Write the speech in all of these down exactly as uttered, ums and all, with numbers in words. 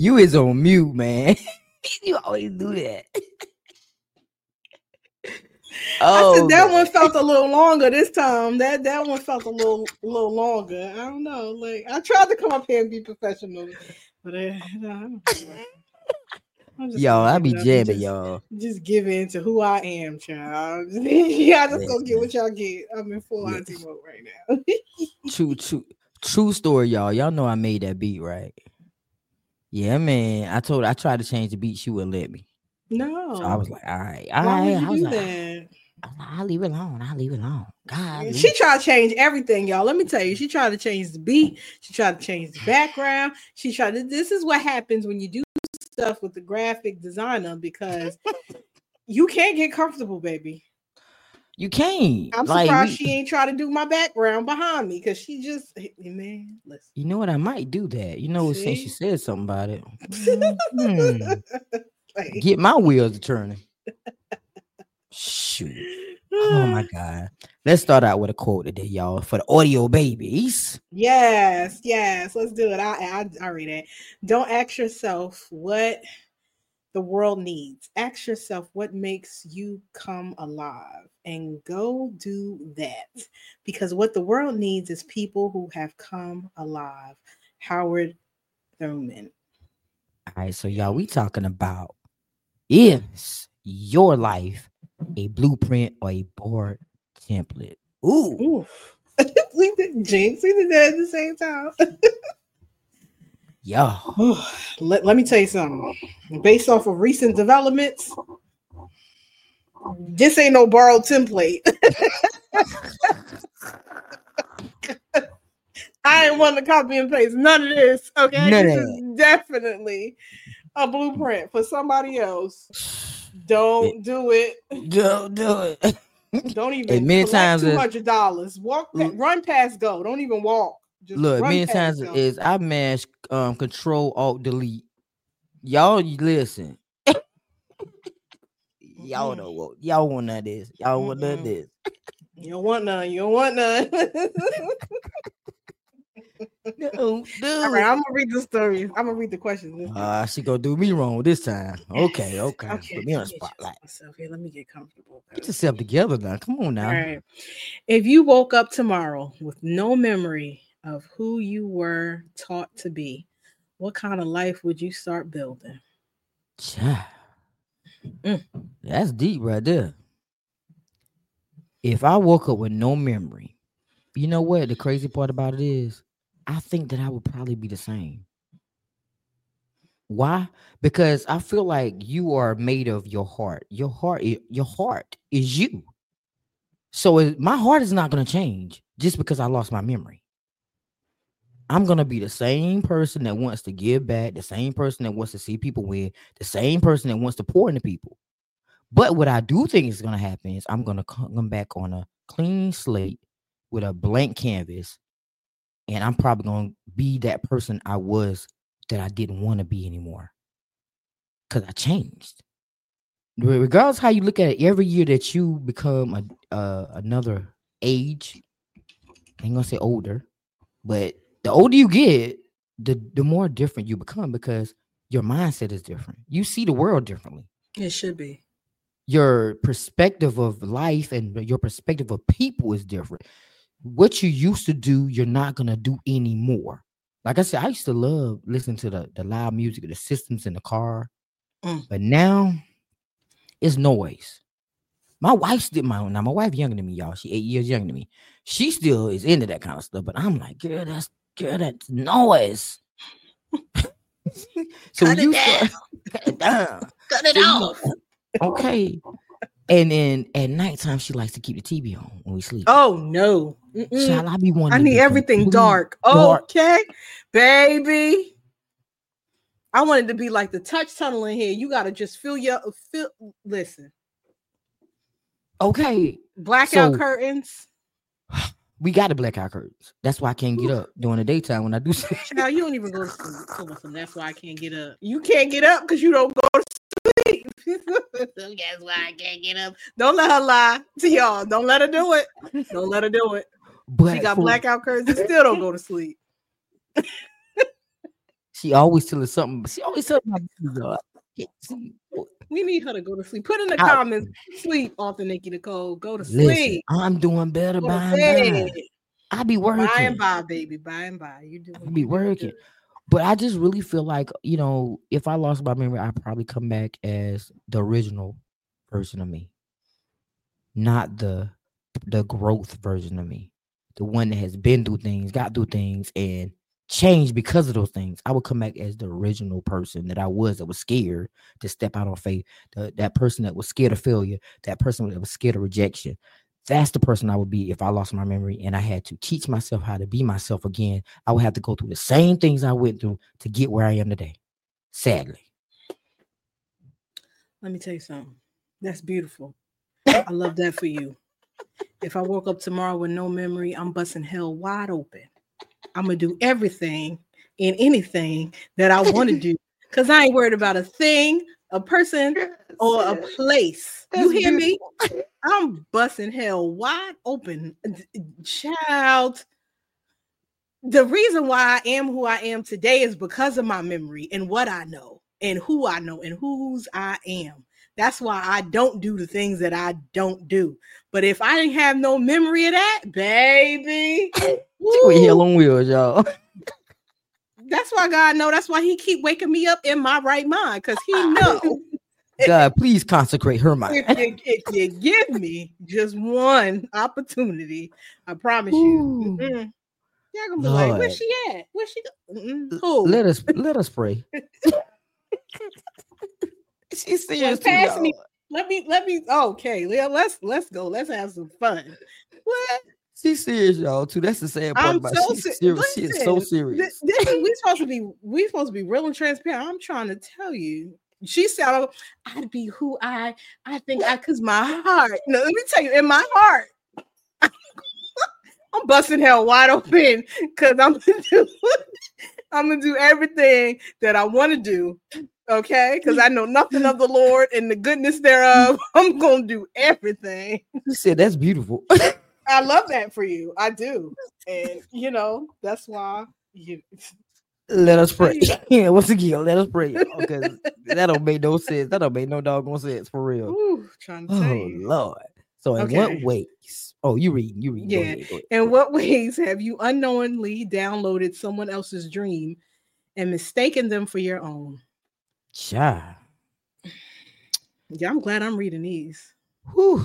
You is on mute, man. You always do that. Oh, I said that man. One felt a little longer this time. That that one felt a little a little longer. I don't know. Like I tried to come up here and be professional, but uh, no, I'm just yo, I be jamming, y'all. Just give in to who I am, child. Yeah, just go get what y'all get. I'm in full auntie mode right now. True, true, true story, y'all. Y'all know I made that beat, right? Yeah, man. I told her I tried to change the beat, she wouldn't let me. No. So I was like, all right, all Why right. would you I was do like, that? I'll leave it alone. I'll leave it alone. God, she tried to change everything, y'all. Let me tell you, she tried to change the beat. She tried to change the background. She tried to. This is what happens when you do stuff with the graphic designer because you can't get comfortable, baby. You can't. I'm like, surprised we, she ain't try to do my background behind me because she just, man, listen. You know what? I might do that. You know, See? since she said something about it, hmm. like, get my wheels turning. Shoot. Oh my God. Let's start out with a quote today, y'all, for the audio babies. Yes, yes. Let's do it. I, I, I read it. Don't ask yourself what the world needs. Ask yourself what makes you come alive and go do that. Because what the world needs is people who have come alive. Howard Thurman. All right, so y'all, we talking about is your life a blueprint or a board template? Ooh. Ooh. We did Jinx. We did that at the same time. Yeah. let, let me tell you something. Based off of recent developments, this ain't no borrowed template. I ain't want to copy and paste none of this. Okay, none this is definitely a blueprint for somebody else. Don't it, do it. Don't do it. Don't even many times two hundred dollars. Walk, past, run past go. Don't even walk. Just look, run many past times go. is I mash um Control Alt Delete. Y'all listen. Y'all know what y'all want none of this. Y'all want none of this. You don't want none. You don't want none. No, no. All right, I'm gonna read the story. I'm gonna read the questions. Uh, she gonna do me wrong this time. Okay, okay. Okay. Put me on the spotlight. Myself here. Let me get comfortable. Get yourself together now. Come on now. All right. If you woke up tomorrow with no memory of who you were taught to be, what kind of life would you start building? Yeah. Mm. That's deep right there. If I woke up with no memory, you know what the crazy part about it is? I think that I would probably be the same. Why? Because I feel like you are made of your heart. Your heart, your heart is you. So it, my heart is not going to change just because I lost my memory. I'm going to be the same person that wants to give back, the same person that wants to see people win, the same person that wants to pour into people. But what I do think is going to happen is I'm going to come back on a clean slate with a blank canvas. And I'm probably going to be that person I was that I didn't want to be anymore. Because I changed. Regardless how you look at it, every year that you become a, uh, another age, I ain't going to say older, but the older you get, the, the more different you become because your mindset is different. You see the world differently. It should be. Your perspective of life and your perspective of people is different. What you used to do, you're not going to do anymore. Like I said, I used to love listening to the, the loud music of the systems in the car. Mm. But now it's noise. My wife still, my, now my wife younger than me, y'all. She eight years younger than me. She still is into that kind of stuff. But I'm like, girl, that's, girl, that's noise. So cut you it down. start, cut it down. Cut it so off. You, okay. And then at nighttime, she likes to keep the T V on when we sleep. Oh, no. Shall I be one? I need everything dark. dark. Okay, baby. I wanted to be like the touch tunnel in here. You got to just feel your, feel, listen. Okay. Blackout so, curtains. We got to blackout curtains. That's why I can't get up during the daytime when I do sleep. Now, you don't even go to sleep. So listen, that's why I can't get up. You can't get up because you don't go to sleep. That's why I can't get up. Don't let her lie to y'all. Don't let her do it. Don't let her do it. But she got for, blackout curtains and still don't go to sleep. She always telling something. She always telling my business. uh, yeah, see, We need her to go to sleep. Put in the I- comments, sleep, author Nikki Nicole. Go to listen, sleep. I'm doing better Go by to and by. bed. I be By and working. by, baby. By and by. You do I you be doing working. good. But I just really feel like, you know, if I lost my memory, I'd probably come back as the original version of me, not the the growth version of me, the one that has been through things, got through things, and changed because of those things. I would come back as the original person that I was, that was scared to step out on faith, the, that person that was scared of failure, that person that was scared of rejection. That's the person I would be if I lost my memory and I had to teach myself how to be myself again. I would have to go through the same things I went through to get where I am today. Sadly. Let me tell you something. That's beautiful. I love that for you. If I woke up tomorrow with no memory, I'm busting hell wide open. I'm gonna do everything and anything that I want to do because I ain't worried about a thing, a person, or a place. You That's hear me? beautiful. I'm busting hell wide open. Child, the reason why I am who I am today is because of my memory and what I know and who I know and whose I am. That's why I don't do the things that I don't do. But if I didn't have no memory of that, baby, She with hell on wheels, y'all. that's why God know. That's why He keep waking me up in my right mind, because He know. God, please consecrate her mind. If you, if you give me just one opportunity, I promise you, mm-mm. Y'all gonna be like, Lord. where's she at? Where's she? Go- mm-mm. Who? Let us let us pray. She's Well, serious too, pass me. y'all. Let me. Let me. Okay, Leah, let's let's go. Let's have some fun. What? She's serious, y'all. Too. That's the sad part I'm about so she's se- serious. She is so listen, serious. This, this is we supposed to be. We supposed to be real and transparent. I'm trying to tell you. She said, "I'd be who I I think I." Cause my heart. No, let me tell you. In my heart, I'm busting hell wide open. Cause I'm gonna do. I'm gonna do everything that I want to do. Okay, because I know nothing of the Lord and the goodness thereof. I'm gonna do everything. She said that's beautiful. I love that for you. I do, and you know that's why you. Let us pray. Yeah, once again, let us pray, because that don't make no sense. That don't make no doggone sense for real. Ooh, trying to tell Oh you. Lord. So in Okay. what ways? Oh, you reading? You reading? Go Yeah. ahead, go ahead. In what ways have you unknowingly downloaded someone else's dream and mistaken them for your own? Child. Yeah, I'm glad I'm reading these. Whew.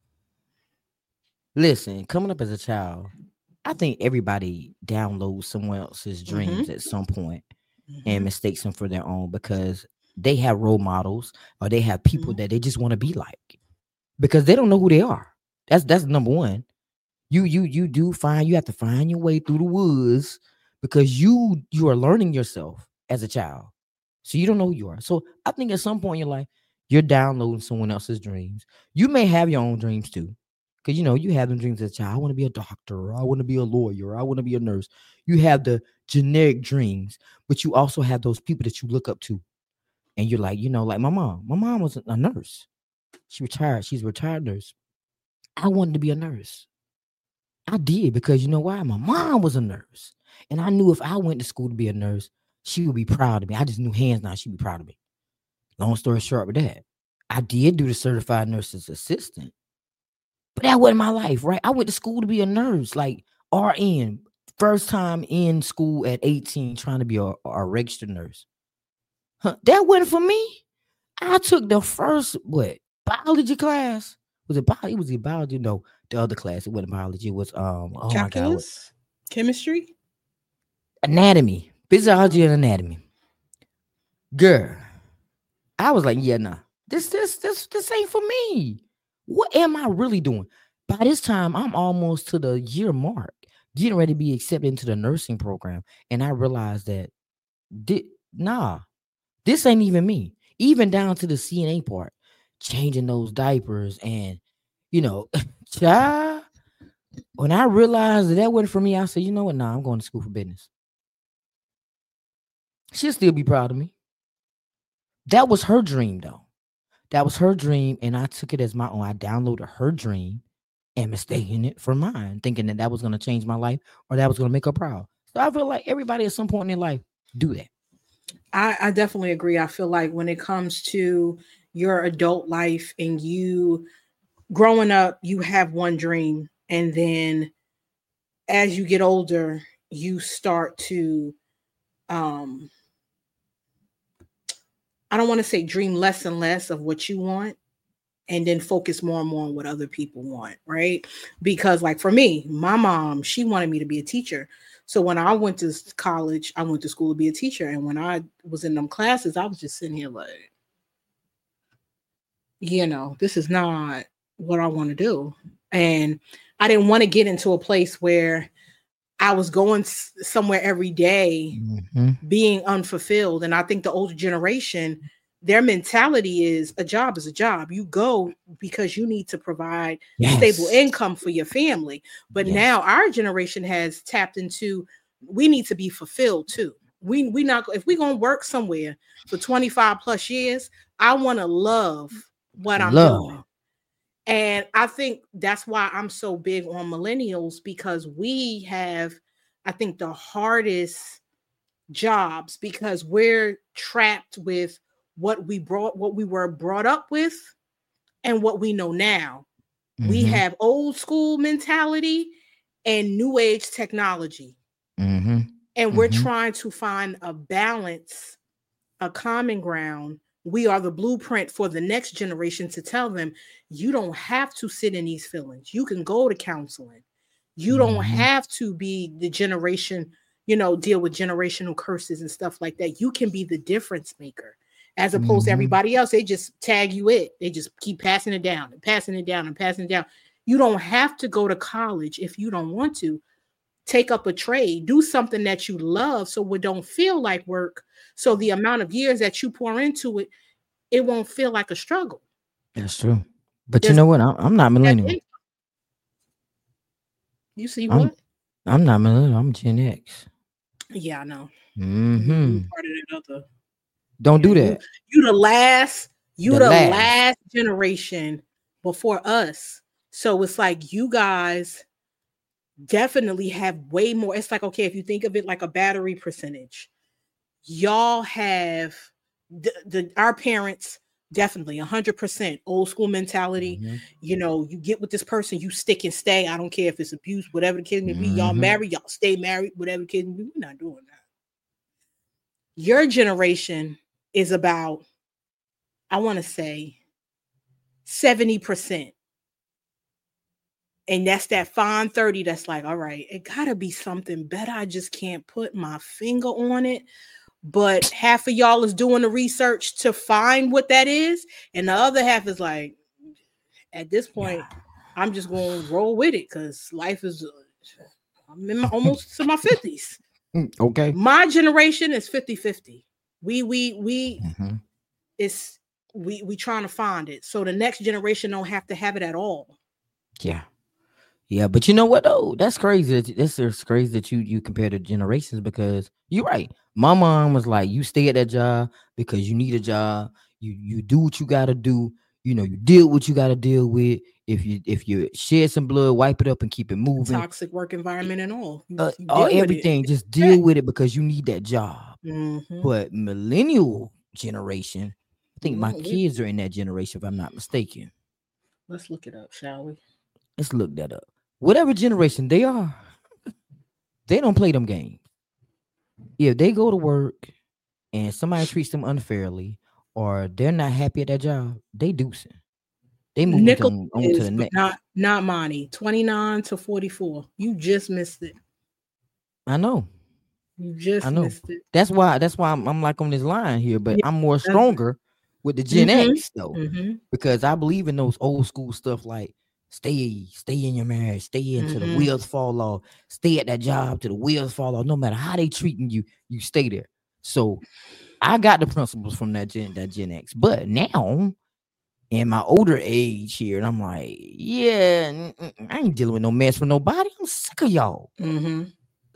Listen, coming up as a child, I think everybody downloads someone else's dreams at some point and Mhm. mistakes them for their own, because they have role models or they have people Mhm. that they just want to be like, because they don't know who they are. That's that's number one. You you you do find you have to find your way through the woods, because you you are learning yourself as a child. So you don't know who you are. So I think at some point in your life, you're downloading someone else's dreams. You may have your own dreams too. Because you know, you have them dreams as a child. I want to be a doctor, or I want to be a lawyer, or I want to be a nurse. You have the generic dreams, but you also have those people that you look up to. And you're like, you know, like my mom. My mom was a nurse. She retired. She's a retired nurse. I wanted to be a nurse. I did, because you know why? My mom was a nurse. And I knew if I went to school to be a nurse, she would be proud of me. I just knew hands down she'd be proud of me. Long story short with that, I did do the certified nurse's assistant, but that wasn't my life, right? I went to school to be a nurse, like R N. First time in school at eighteen, trying to be a, a registered nurse. Huh, that wasn't for me. I took the first, what, biology class? Was it biology? It was the biology? No, the other class. It wasn't biology. It was, um, oh my God. what- Calculus, chemistry. Anatomy, physiology and anatomy. Girl, I was like, yeah, nah, this, this, this, this ain't for me. What am I really doing? By this time, I'm almost to the year mark, getting ready to be accepted into the nursing program. And I realized that, thi- nah, this ain't even me. Even down to the C N A part, changing those diapers and, you know, child, when I realized that that wasn't for me, I said, you know what? Nah, I'm going to school for business. She'll still be proud of me. That was her dream, though. That was her dream, and I took it as my own. I downloaded her dream and mistaking it for mine, thinking that that was going to change my life or that was going to make her proud. So I feel like everybody at some point in their life do that. I, I definitely agree. I feel like when it comes to your adult life and you growing up, you have one dream, and then as you get older, you start to um I don't want to say dream less and less of what you want and then focus more and more on what other people want, right? Because like for me, my mom, she wanted me to be a teacher. So when I went to college, I went to school to be a teacher. And when I was in them classes, I was just sitting here like, you know, this is not what I want to do. And I didn't want to get into a place where I was going s- somewhere every day Mm-hmm. being unfulfilled. And I think the older generation, their mentality is a job is a job. You go because you need to provide stable Yes. income for your family. But Yes. now our generation has tapped into we need to be fulfilled too. We we not if we're gonna work somewhere for twenty-five plus years, I want to love what I'm doing. Love. And I think that's why I'm so big on millennials because we have, I think, the hardest jobs because we're trapped with what we brought, what we were brought up with, and what we know now. We Mm-hmm. have old school mentality and new age technology, Mm-hmm. and we're Mm-hmm. trying to find a balance, a common ground. We are the blueprint for the next generation to tell them you don't have to sit in these feelings. You can go to counseling. You don't Mm-hmm. have to be the generation, you know, deal with generational curses and stuff like that. You can be the difference maker as opposed to Mm-hmm. everybody else. They just tag you it. They just keep passing it down and passing it down and passing it down. You don't have to go to college if you don't want to. Take up a trade, do something that you love so it don't feel like work. So the amount of years that you pour into it, it won't feel like a struggle. That's true. But you There's know what? I'm, I'm not millennial. you see I'm what? I'm not millennial. I'm Gen X. Yeah, I know. You, you Mm-hmm. part of that other. Don't Yeah, do you that. you the last, you The the last. last generation before us. So it's like you guys definitely have way more. It's like, okay, if you think of it like a battery percentage, y'all have the, the our parents definitely one hundred percent old school mentality. Mm-hmm. You know, you get with this person, you stick and stay. I don't care if it's abuse, whatever the case may be. Y'all Mm-hmm. marry, y'all stay married, whatever the case may be. We're not doing that. Your generation is about, I want to say, seventy percent. And that's that fine thirty that's like, all right, it gotta be something better. I just can't put my finger on it. But half of y'all is doing the research to find what that is, and the other half is like, at this Yeah. point, I'm just going to roll with it because life is. I'm in my, almost to my fifties. Mm, okay. My generation is fifty-fifty. We we we Mm-hmm. it's we we trying to find it, so the next generation don't have to have it at all. Yeah. Yeah, but you know what though? That's crazy. that- That's just crazy that you you compare the generations because you're right. My mom was like, you stay at that job because you need a job. You you do what you gotta do. You know, you deal what you gotta deal with. If you if you shed some blood, wipe it up and keep it moving. Toxic work environment and all. You, Uh, you uh, deal with it. everything, just deal with it because you need that job. Mm-hmm. But millennial generation, I think my Mm, kids are in that generation, if I'm not mistaken. let's look it up, shall we? Let's look that up. Whatever generation they are, they don't play them games. If they go to work and somebody treats them unfairly or they're not happy at that job, they deucing. They moving Nickel to, on to is, the but next. not not Monty. twenty-nine to forty-four. You just missed it. I know. You I just know. missed it. That's why that's why I'm, I'm like on this line here, but Yeah. I'm more That's, stronger with the Gen mm-hmm. X though. Mm-hmm. Because I believe in those old school stuff like stay, stay in your marriage, stay until the Mm-hmm. wheels fall off, stay at that job till the wheels fall off. No matter how they treating you, you stay there. So I got the principles from that Gen that Gen X. But now in my older age here, and I'm like, yeah, mm, mm, I ain't dealing with no mess with nobody. I'm sick of y'all. Mm-hmm.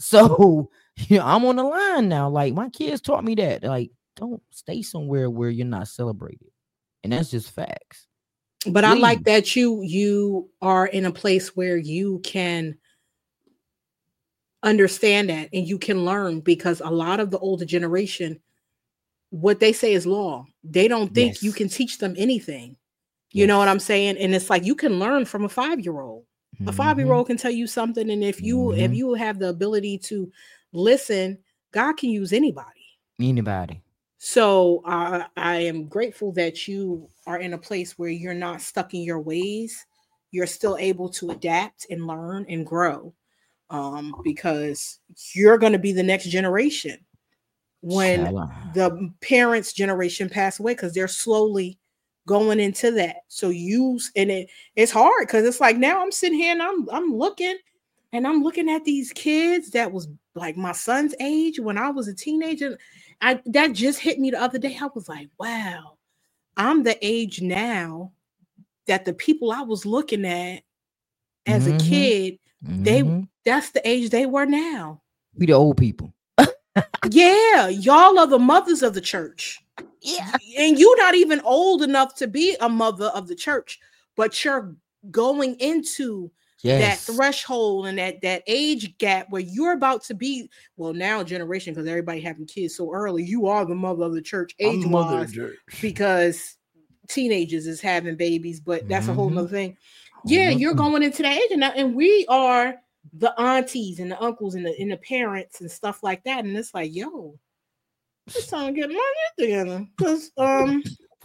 So you know, I'm on the line now. Like my kids taught me that. Like, don't stay somewhere where you're not celebrated. And that's just facts. But I like Leave. that you you are in a place where you can understand that and you can learn because a lot of the older generation what they say is law. They don't think Yes. you can teach them anything. You Yes. know what I'm saying? And it's like you can learn from a five-year-old. A five-year-old can tell you something, and if you Mhm. if you have the ability to listen, God can use anybody. Anybody. So uh, I am grateful that you are in a place where you're not stuck in your ways. You're still able to adapt and learn and grow, um, because you're going to be the next generation when Child. the parents' generation pass away, because they're slowly going into that. So you and it it's hard because it's like now I'm sitting here and I'm I'm looking and I'm looking at these kids that was like my son's age when I was a teenager. I that just hit me the other day. I was like, wow, I'm the age now that the people I was looking at as a Mhm. kid, they Mhm. that's the age they were now. We the old people. Yeah, y'all are the mothers of the church. Yeah. And you're not even old enough to be a mother of the church, but you're going into that Yes. threshold and that that age gap where you're about to be, well, now generation, because everybody having kids so early, you are the mother of the church I'm the mother of age-wise, the church. because teenagers is having babies, but that's a whole Mhm. nother thing. Whole Yeah, nother you're thing. going into that age, and, now, and we are the aunties and the uncles and the, and the parents and stuff like that. And it's like, yo, it's time to get my shit together. Because um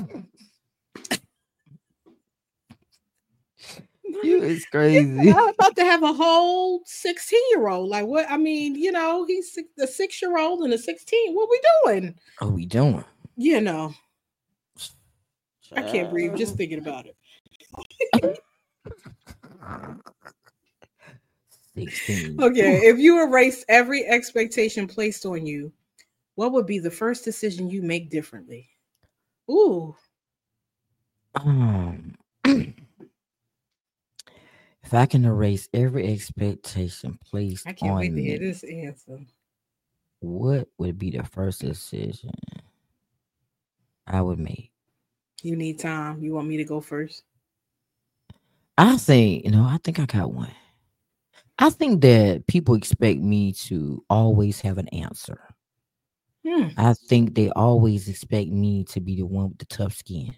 You is crazy. I'm about to have a whole sixteen year old. Like, what? I mean, you know, he's six, the six year old and the sixteen. What we doing? What we doing? You know, I can't breathe just thinking about it. sixteen. Okay, if you erase every expectation placed on you, what would be the first decision you make differently? Ooh, Um, if I can erase every expectation placed I can't on wait to hear me, this answer. what would be the first decision I would make? You need time. You want me to go first? I think, you know, I think I got one. I think that people expect me to always have an answer. Hmm. I think they always expect me to be the one with the tough skin.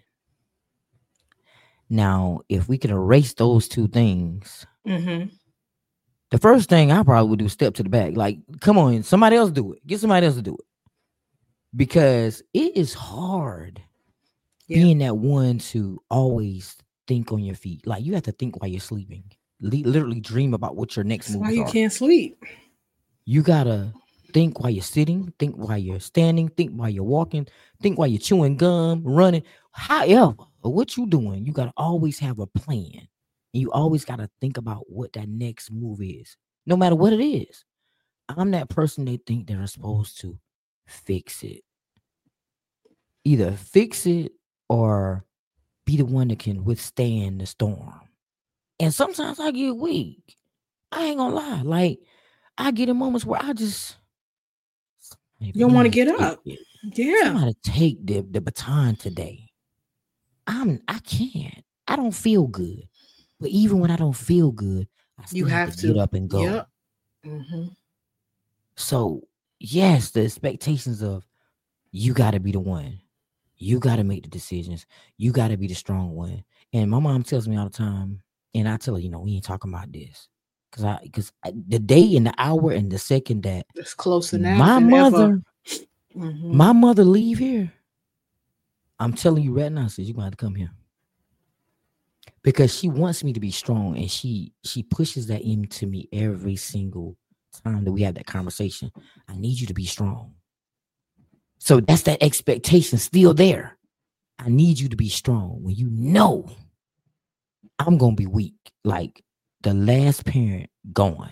Now, if we can erase those two things, Mm-hmm. the first thing I probably would do is step to the back. Like, come on, somebody else do it. Get somebody else to do it. Because it is hard Yeah. being that one to always think on your feet. Like, you have to think while you're sleeping. Li- literally dream about what your next That's why moves you are. can't sleep. You gotta think while you're sitting, think while you're standing, think while you're walking, think while you're chewing gum, running. However, what you doing, you gotta always have a plan. And you always gotta think about what that next move is, no matter what it is. I'm that person they think they're supposed to fix it. Either fix it or be the one that can withstand the storm. And sometimes I get weak. I ain't gonna lie. Like, I get in moments where I just Hey, You don't want to please get take up. it. Yeah. Somebody take the, the baton today. I'm I can't. I don't feel good. But even when I don't feel good, I You still have, have to get to. up and go. Yep. Mm-hmm. So yes, the expectations of you gotta be the one. You gotta make the decisions. You gotta be the strong one. And my mom tells me all the time, and I tell her, you know, we ain't talking about this. Cause I because the day and the hour and the second that It's closer now my than mother, ever. Mm-hmm. my mother leave here, I'm telling you right now, sis, you're gonna have to come here. Because she wants me to be strong and she she pushes that into me every single time that we have that conversation. I need you to be strong. So that's that expectation still there. I need you to be strong when you know I'm gonna be weak, like the last parent gone.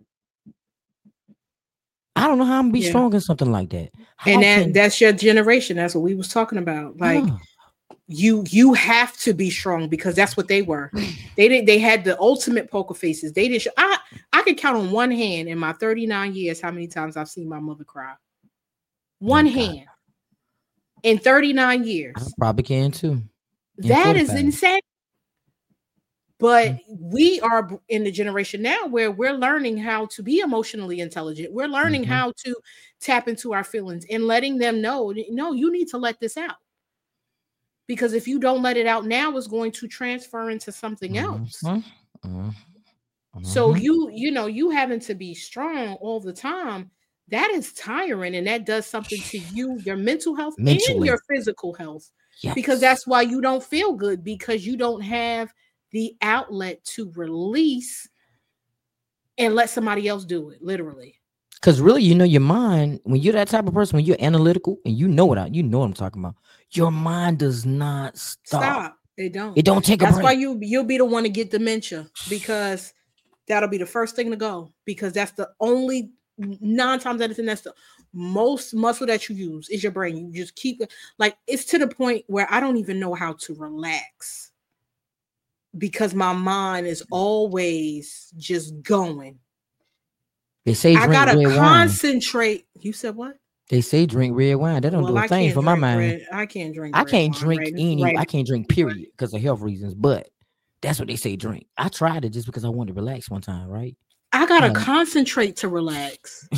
I don't know how I'm gonna be Yeah. strong in something like that. How And that can that's your generation. That's what we was talking about. Like yeah. you you have to be strong because that's what they were. They did they had the ultimate poker faces. They didn't show, I I could count on one hand in my thirty-nine years how many times I've seen my mother cry. One Oh, God. hand in thirty-nine I years. probably can too. In That is forty-five. insane. But we are in the generation now where we're learning how to be emotionally intelligent. We're learning Mm-hmm. how to tap into our feelings and letting them know, no, you need to let this out. Because if you don't let it out now, it's going to transfer into something else. Mm-hmm. Mm-hmm. So you, you know, you having to be strong all the time, that is tiring, and that does something to you, your mental health Mentally. and your physical health. Yes. Because that's why you don't feel good, because you don't have the outlet to release and let somebody else do it, literally. Because really, you know, your mind, when you're that type of person, when you're analytical and you know what I, you know what I'm talking about, your mind does not stop. Stop. It don't. It don't take a That's break. why you you'll be the one to get dementia, because that'll be the first thing to go, because that's the only nine times out of ten, that's the most muscle that you use is your brain. You just keep it like, it's to the point where I don't even know how to relax, because my mind is always just going. They say I drink gotta red concentrate. Wine. You said what? They say drink red wine. That don't well, do a I thing for my mind. Red, I can't drink. I can't wine drink right, any. right. I can't drink period because of health reasons. But that's what they say drink. I tried it just because I wanted to relax one time. Right. I gotta um, concentrate to relax.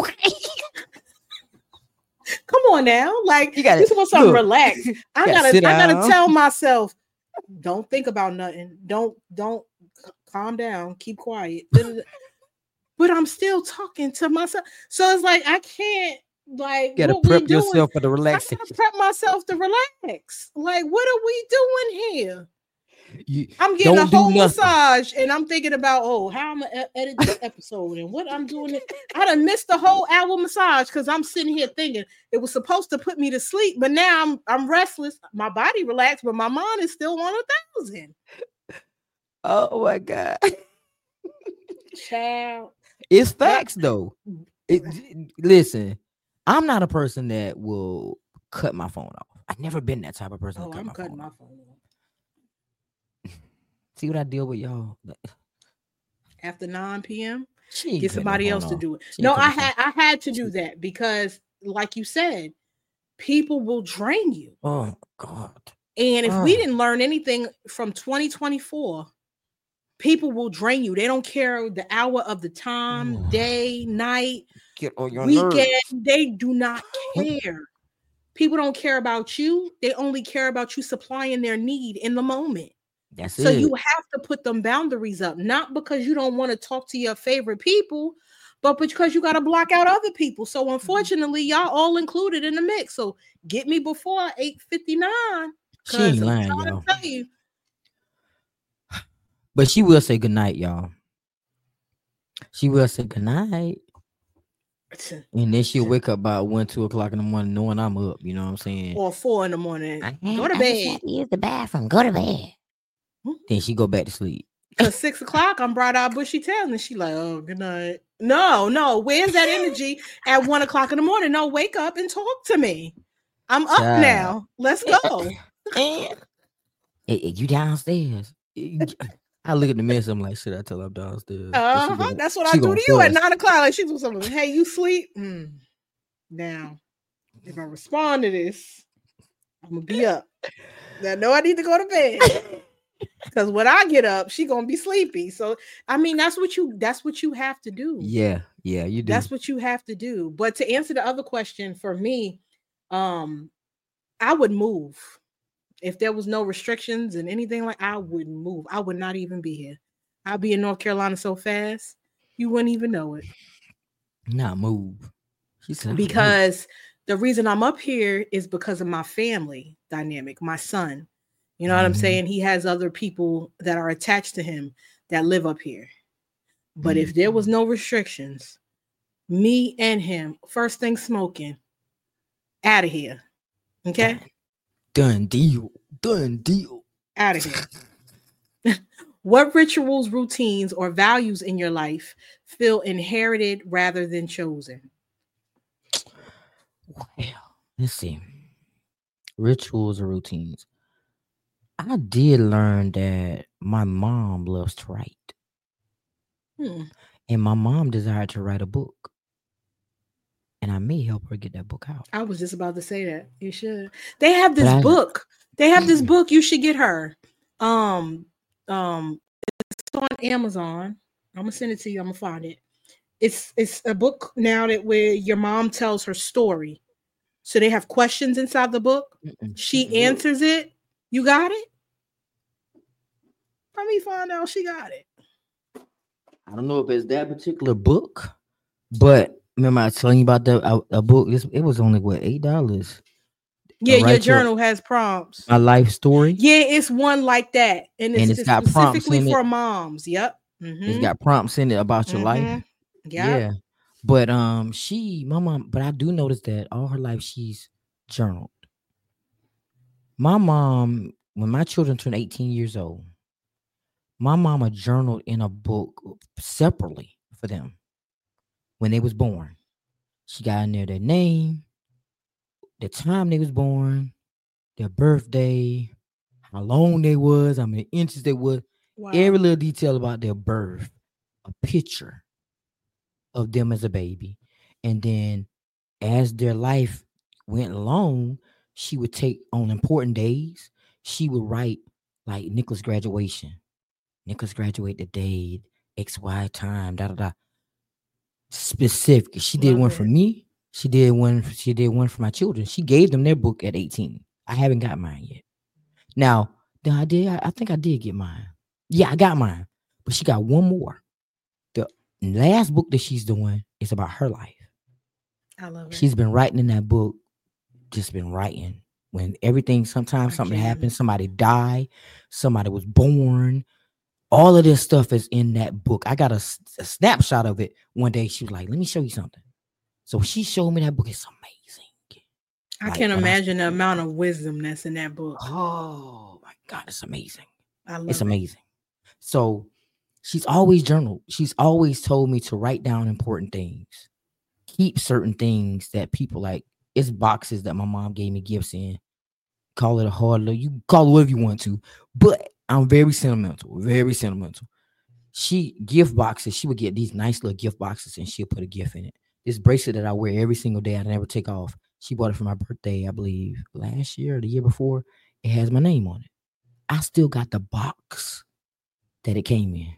Come on now, like you gotta, you're supposed to relax. I gotta, gotta I gotta tell myself, don't think about nothing. Don't, don't calm down. Keep quiet. But I'm still talking to myself, so it's like I can't. Like, you gotta what prep we doing, yourself for the relaxation. I gotta prep myself to relax. Like, what are we doing here? You I'm getting a whole massage, and I'm thinking about, oh, how I'm gonna edit this episode and what I'm doing. I done missed the whole hour massage because I'm sitting here thinking it was supposed to put me to sleep, but now I'm I'm restless. My body relaxed, but my mind is still on a thousand. Oh my God. Child. It's facts that, though. It, listen, I'm not a person that will cut my phone off. I've never been that type of person. Oh, to cut I'm my cutting phone my off. phone off. See what I deal with, y'all. After nine p.m., get somebody else to do it. No, I had I had to do that because, like you said, people will drain you. Oh God! And if oh. we didn't learn anything from twenty twenty-four, people will drain you. They don't care the hour of the time, oh. day, night, get on your weekend. Nerves. They do not care. People don't care about you. They only care about you supplying their need in the moment. That's so it. You have to put them boundaries up, not because you don't want to talk to your favorite people, but because you got to block out other people. So unfortunately, y'all all included in the mix. So get me before eight fifty-nine. She ain't lying, I'm y'all. tell you. But she will say goodnight, y'all. She will say goodnight. And then she'll wake up about one, two o'clock in the morning knowing I'm up. You know what I'm saying? Or four in the morning. I, go to I bed. Use the bathroom. Go to bed. Then she go back to sleep. Cause six o'clock, I'm brought out bushy tails, and she like, oh, good night. No, no, where's that energy at one o'clock in the morning? No, wake up and talk to me. I'm up Child. Now. Let's go. hey, hey, you downstairs? I look at the mess. I'm like, should I tell her I'm downstairs? Uh huh. That's what I do to you at nine o'clock. Like she was something. Hey, you sleep? Mm. Now, if I respond to this, I'm gonna be up. I know I need to go to bed. Because when I get up, she gonna be sleepy. So I mean, that's what you that's what you have to do. Yeah, yeah, you do. That's what you have to do. But to answer the other question, for me, um, I would move. If there was no restrictions and anything like, I would move. I would not even be here. I'll be in North Carolina so fast, you wouldn't even know it. Not move. She said, because move. The reason I'm up here is because of my family dynamic, my son. You know what mm-hmm. I'm saying? He has other people that are attached to him that live up here. But mm-hmm. if there was no restrictions, me and him, first thing smoking, out of here. Okay? Done deal. Done deal. Out of here. What rituals, routines, or values in your life feel inherited rather than chosen? Well, let's see. Rituals or routines. I did learn that my mom loves to write. Hmm. And my mom desired to write a book. And I may help her get that book out. I was just about to say that. You should. They have this I, book. They have this book you should get her. Um, um, It's on Amazon. I'm gonna send it to you. I'm gonna find it. It's it's a book now that where your mom tells her story. So they have questions inside the book. Mm-mm. She answers it. You got it? Let me find out she got it. I don't know if it's that particular book, but remember I was telling you about the a, a book. This, it was only what eight dollars. Yeah, your journal has prompts. My life story. Yeah, it's one like that, and it's, and it's it's got prompts specifically in for it. moms. Yep. Mm-hmm. It's got prompts in it about your mm-hmm. life. Yep. Yeah, but um, she, my mom, but I do notice that all her life she's journaled. My mom, when my children turned eighteen years old, my mama journaled in a book separately for them when they was born. She got in there their name, the time they was born, their birthday, how long they was, how many inches they was, wow. Every little detail about their birth, a picture of them as a baby. And then as their life went along, she would take on important days, she would write like Nicholas graduation. Nicholas graduate the day, X Y time, da da da. Specific. She did Love one it. for me. She did one. She did one for my children. She gave them their book at eighteen. I haven't got mine yet. Now, then I did. I, I think I did get mine. Yeah, I got mine. But she got one more. The last book that she's doing is about her life. I love it. She's been writing in that book. Just been writing. When everything, sometimes I something can. happened. Somebody died. Somebody was born. All of this stuff is in that book. I got a, a snapshot of it one day. She was like, let me show you something. So she showed me that book. It's amazing. I like, can't imagine I, the amount of wisdom that's in that book. Oh, my God. It's amazing. I love it's it. amazing. So she's always journaled. She's always told me to write down important things. Keep certain things that people like. It's boxes that my mom gave me gifts in. Call it a hard look. You call it whatever you want to. But I'm very sentimental, very sentimental. She gift boxes. She would get these nice little gift boxes and she'll put a gift in it. This bracelet that I wear every single day, I never take off. She bought it for my birthday, I believe, last year or the year before. It has my name on it. I still got the box that it came in.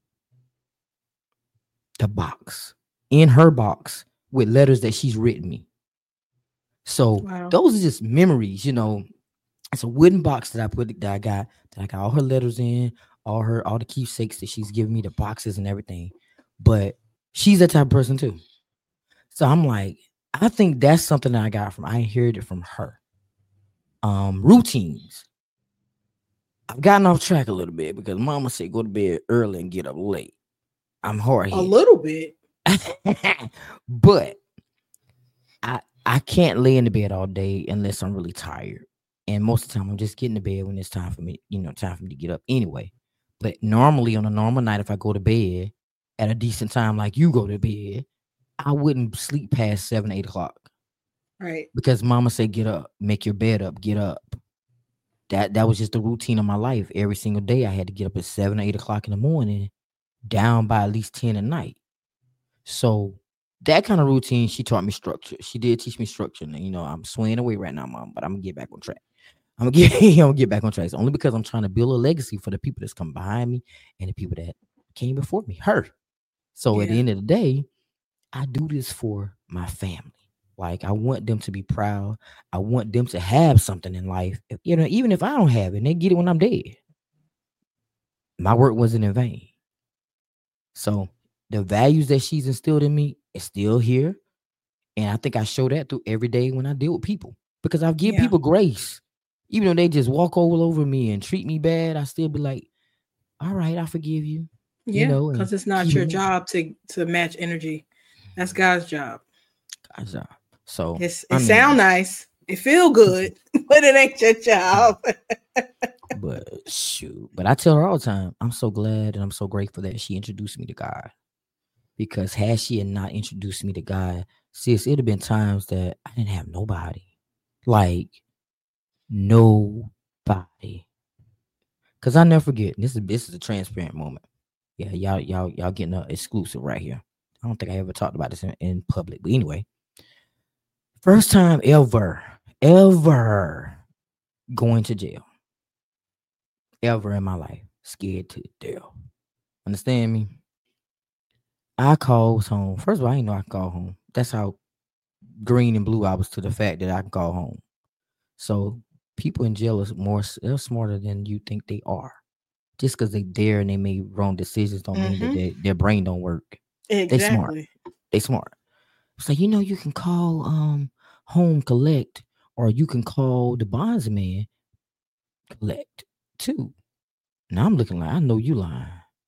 The box. In her box with letters that she's written me. So wow. Those are just memories, you know. It's a wooden box that I put that I got that I got all her letters in, all her all the keepsakes that she's giving me, the boxes and everything. But she's that type of person too. So I'm like, I think that's something that I got from I inherited from her. Um, routines. I've gotten off track a little bit because Mama said go to bed early and get up late. I'm hard a little bit, but I I can't lay in the bed all day unless I'm really tired. And most of the time, I'm just getting to bed when it's time for me, you know, time for me to get up anyway. But normally on a normal night, if I go to bed at a decent time, like you go to bed, I wouldn't sleep past seven, eight o'clock. Right. Because Mama said, get up, make your bed up, get up. That that was just the routine of my life. Every single day, I had to get up at seven, eight o'clock in the morning, down by at least ten at night. So that kind of routine, she taught me structure. She did teach me structure. And, you know, I'm swaying away right now, Mom, but I'm gonna get back on track. I'm gonna get, I'm gonna get back on track. It's only because I'm trying to build a legacy for the people that's come behind me and the people that came before me. Her. So yeah. At the end of the day, I do this for my family. Like I want them to be proud. I want them to have something in life. You know, even if I don't have it, and they get it when I'm dead. My work wasn't in vain. So the values that she's instilled in me is still here. And I think I show that through every day when I deal with people. Because I give yeah. people grace. Even though they just walk all over me and treat me bad, I still be like, all right, I forgive you. Yeah, you know, because it's not your job to, to match energy. That's God's job. God's job. So it's, it sound nice. It feel good, but it ain't your job. But shoot. But I tell her all the time, I'm so glad and I'm so grateful that she introduced me to God. Because had she had not introduced me to God, sis, it'd have been times that I didn't have nobody. Like nobody. Cause I never forget. This is this is a transparent moment. Yeah, y'all, y'all, y'all getting an exclusive right here. I don't think I ever talked about this in, in public. But anyway, first time ever, ever going to jail. Ever in my life. scared to death. Understand me? I called home. First of all, I didn't know I could call home. That's how green and blue I was to the fact that I can call home. So people in jail is more they're smarter than you think they are. Just because they dare and they made wrong decisions don't mean that Mm-hmm. they, their brain don't work. They smart. Exactly. They smart. So you know you can call um home collect, or you can call the bondsman collect too. Now I'm looking like I know you lying.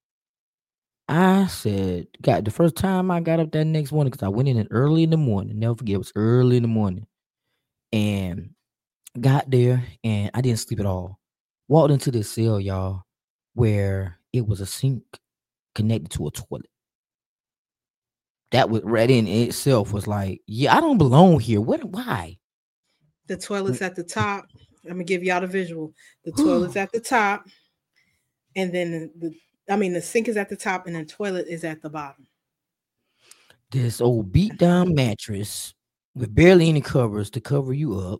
I said, got the first time I got up that next morning because I went in early in the morning. Never forget, it was early in the morning, and got there and I didn't sleep at all. Walked into this cell, y'all, where it was a sink connected to a toilet. That was right in itself was like, yeah, I don't belong here. What? Why? The toilet's at the top. I'm gonna give y'all the visual. The toilet's at the top, and then the, the I mean the sink is at the top, and the toilet is at the bottom. This old beat down mattress with barely any covers to cover you up.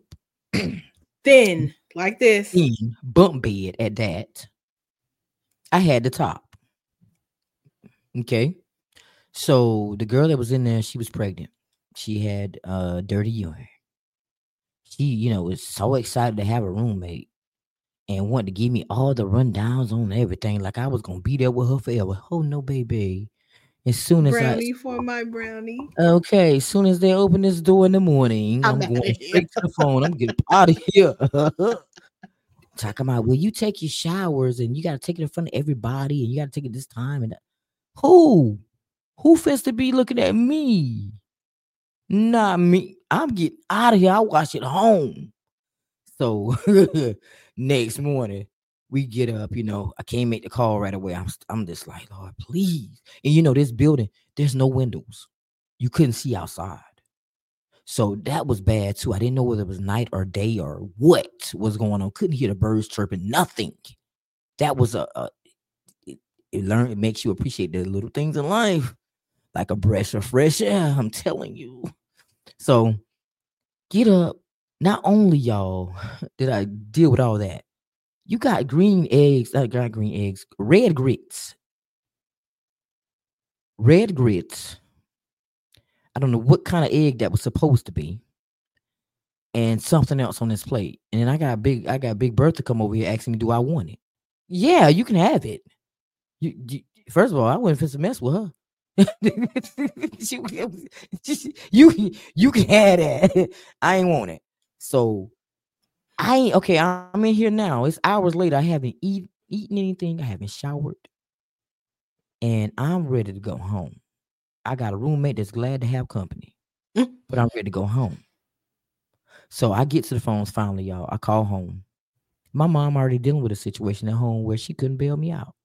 Thin, like this. Thin bunk bed at that. I had the top. Okay. So the girl that was in there, she was pregnant. She had uh dirty urine. She, you know, was so excited to have a roommate and wanted to give me all the rundowns on everything, like I was gonna be there with her forever. Oh no, baby. As soon as I Brownie for my brownie. okay, as soon as they open this door in the morning, I'm I'm outta going here. straight to the phone. I'm getting out of here. Talking about, will you take your showers and you gotta take it in front of everybody and you gotta take it this time and that. Who? Who fits to be looking at me? Not me. I'm getting out of here. I watch it home. So next morning, we get up. You know, I can't make the call right away. I'm I'm just like, Lord, please. And you know, this building, there's no windows. You couldn't see outside. So that was bad too. I didn't know whether it was night or day or what was going on. Couldn't hear the birds chirping. Nothing. That was a, a it, it learn. It makes you appreciate the little things in life, like a breath of fresh air. I'm telling you. So get up. Not only y'all did I deal with all that, you got green eggs. I got green eggs. Red grits. Red grits. I don't know what kind of egg that was supposed to be, and something else on this plate. And then I got big. I got Big Bertha come over here asking me, "Do I want it?" Yeah, you can have it. You, you first of all, I wouldn't fit to mess with her. you you can have that. I ain't want it. So I ain't okay. I'm in here now. It's hours later. I haven't eat, eaten anything. I haven't showered, and I'm ready to go home. I got a roommate that's glad to have company, but I'm ready to go home. So I get to the phones finally, y'all. I call home. My mom already dealing with a situation at home where she couldn't bail me out.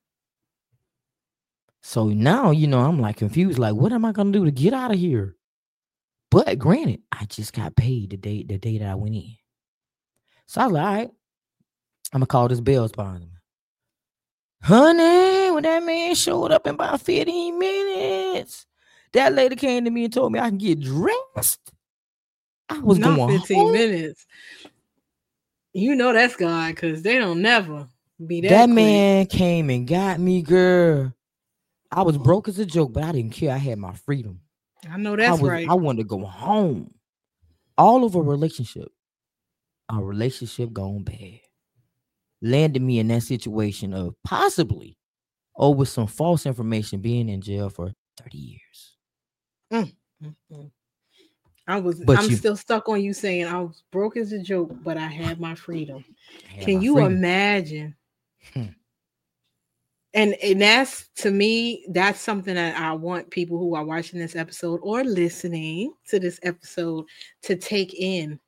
So now, you know, I'm like confused. Like, what am I gonna do to get out of here? But granted, I just got paid the day the day that I went in. So I was like, all right, I'm gonna call this Bell's bondsman. Honey, when that man showed up in about fifteen minutes, that lady came to me and told me I can get dressed. I was Not going fifteen home. minutes. You know that's God, because they don't never be that That quick. man came and got me, girl. I was broke as a joke, but I didn't care. I had my freedom. I know I that's was right. I wanted to go home. All of a relationship. A relationship gone bad. Landed me in that situation of possibly over some false information being in jail for thirty years. Mm, mm, mm. I was But I'm you still stuck on you saying I was broke as a joke, but I had my freedom. had Can my you freedom. imagine? Hmm. And and that's, to me, that's something that I want people who are watching this episode or listening to this episode to take in.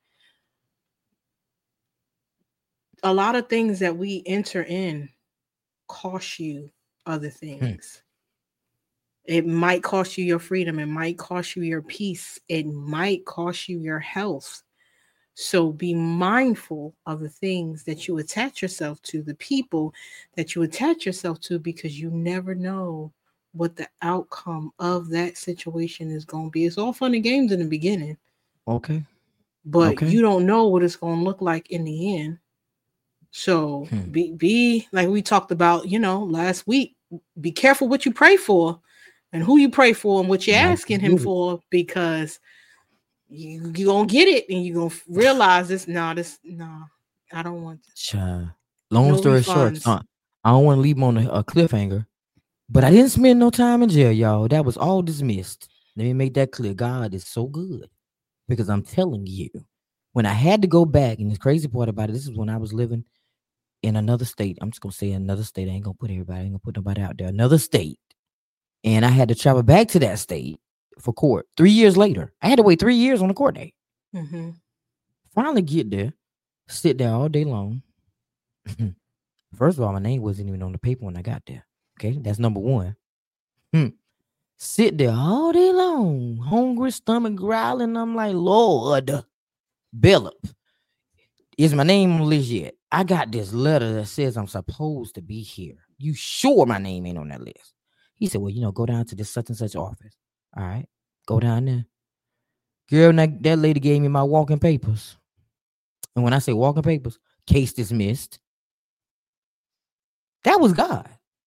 A lot of things that we enter in cost you other Hmm. things. It might cost you your freedom. It might cost you your peace. It might cost you your health. So be mindful of the things that you attach yourself to, the people that you attach yourself to, because you never know what the outcome of that situation is going to be. It's all fun and games in the beginning, Okay. but Okay. you don't know what it's going to look like in the end. So Hmm. be be like we talked about, you know, last week. Be careful what you pray for and who you pray for and what you're Might asking him get it. for, because you you gonna get it and you're gonna realize this. No, this no, I don't want this. Child. Long No story short, refunds. son, I don't want to leave him on a, a cliffhanger, but I didn't spend no time in jail, y'all. That was all dismissed. Let me make that clear. God is so good, because I'm telling you, when I had to go back, and the crazy part about it, this is when I was living in another state. I'm just gonna say another state. I ain't gonna put everybody, I ain't gonna put nobody out there. Another state. And I had to travel back to that state for court three years later. I had to wait three years on the court date. Mm-hmm. Finally get there, sit there all day long. First of all, my name wasn't even on the paper when I got there. Okay, that's number one. Hmm. Sit there all day long, hungry, stomach growling. I'm like, Lord, Philip, is my name on the list yet? I got this letter that says I'm supposed to be here. You sure my name ain't on that list? He said, well, you know, go down to this such and such office. All right, go down there. Girl, that, that lady gave me my walking papers. And when I say walking papers, case dismissed. That was God.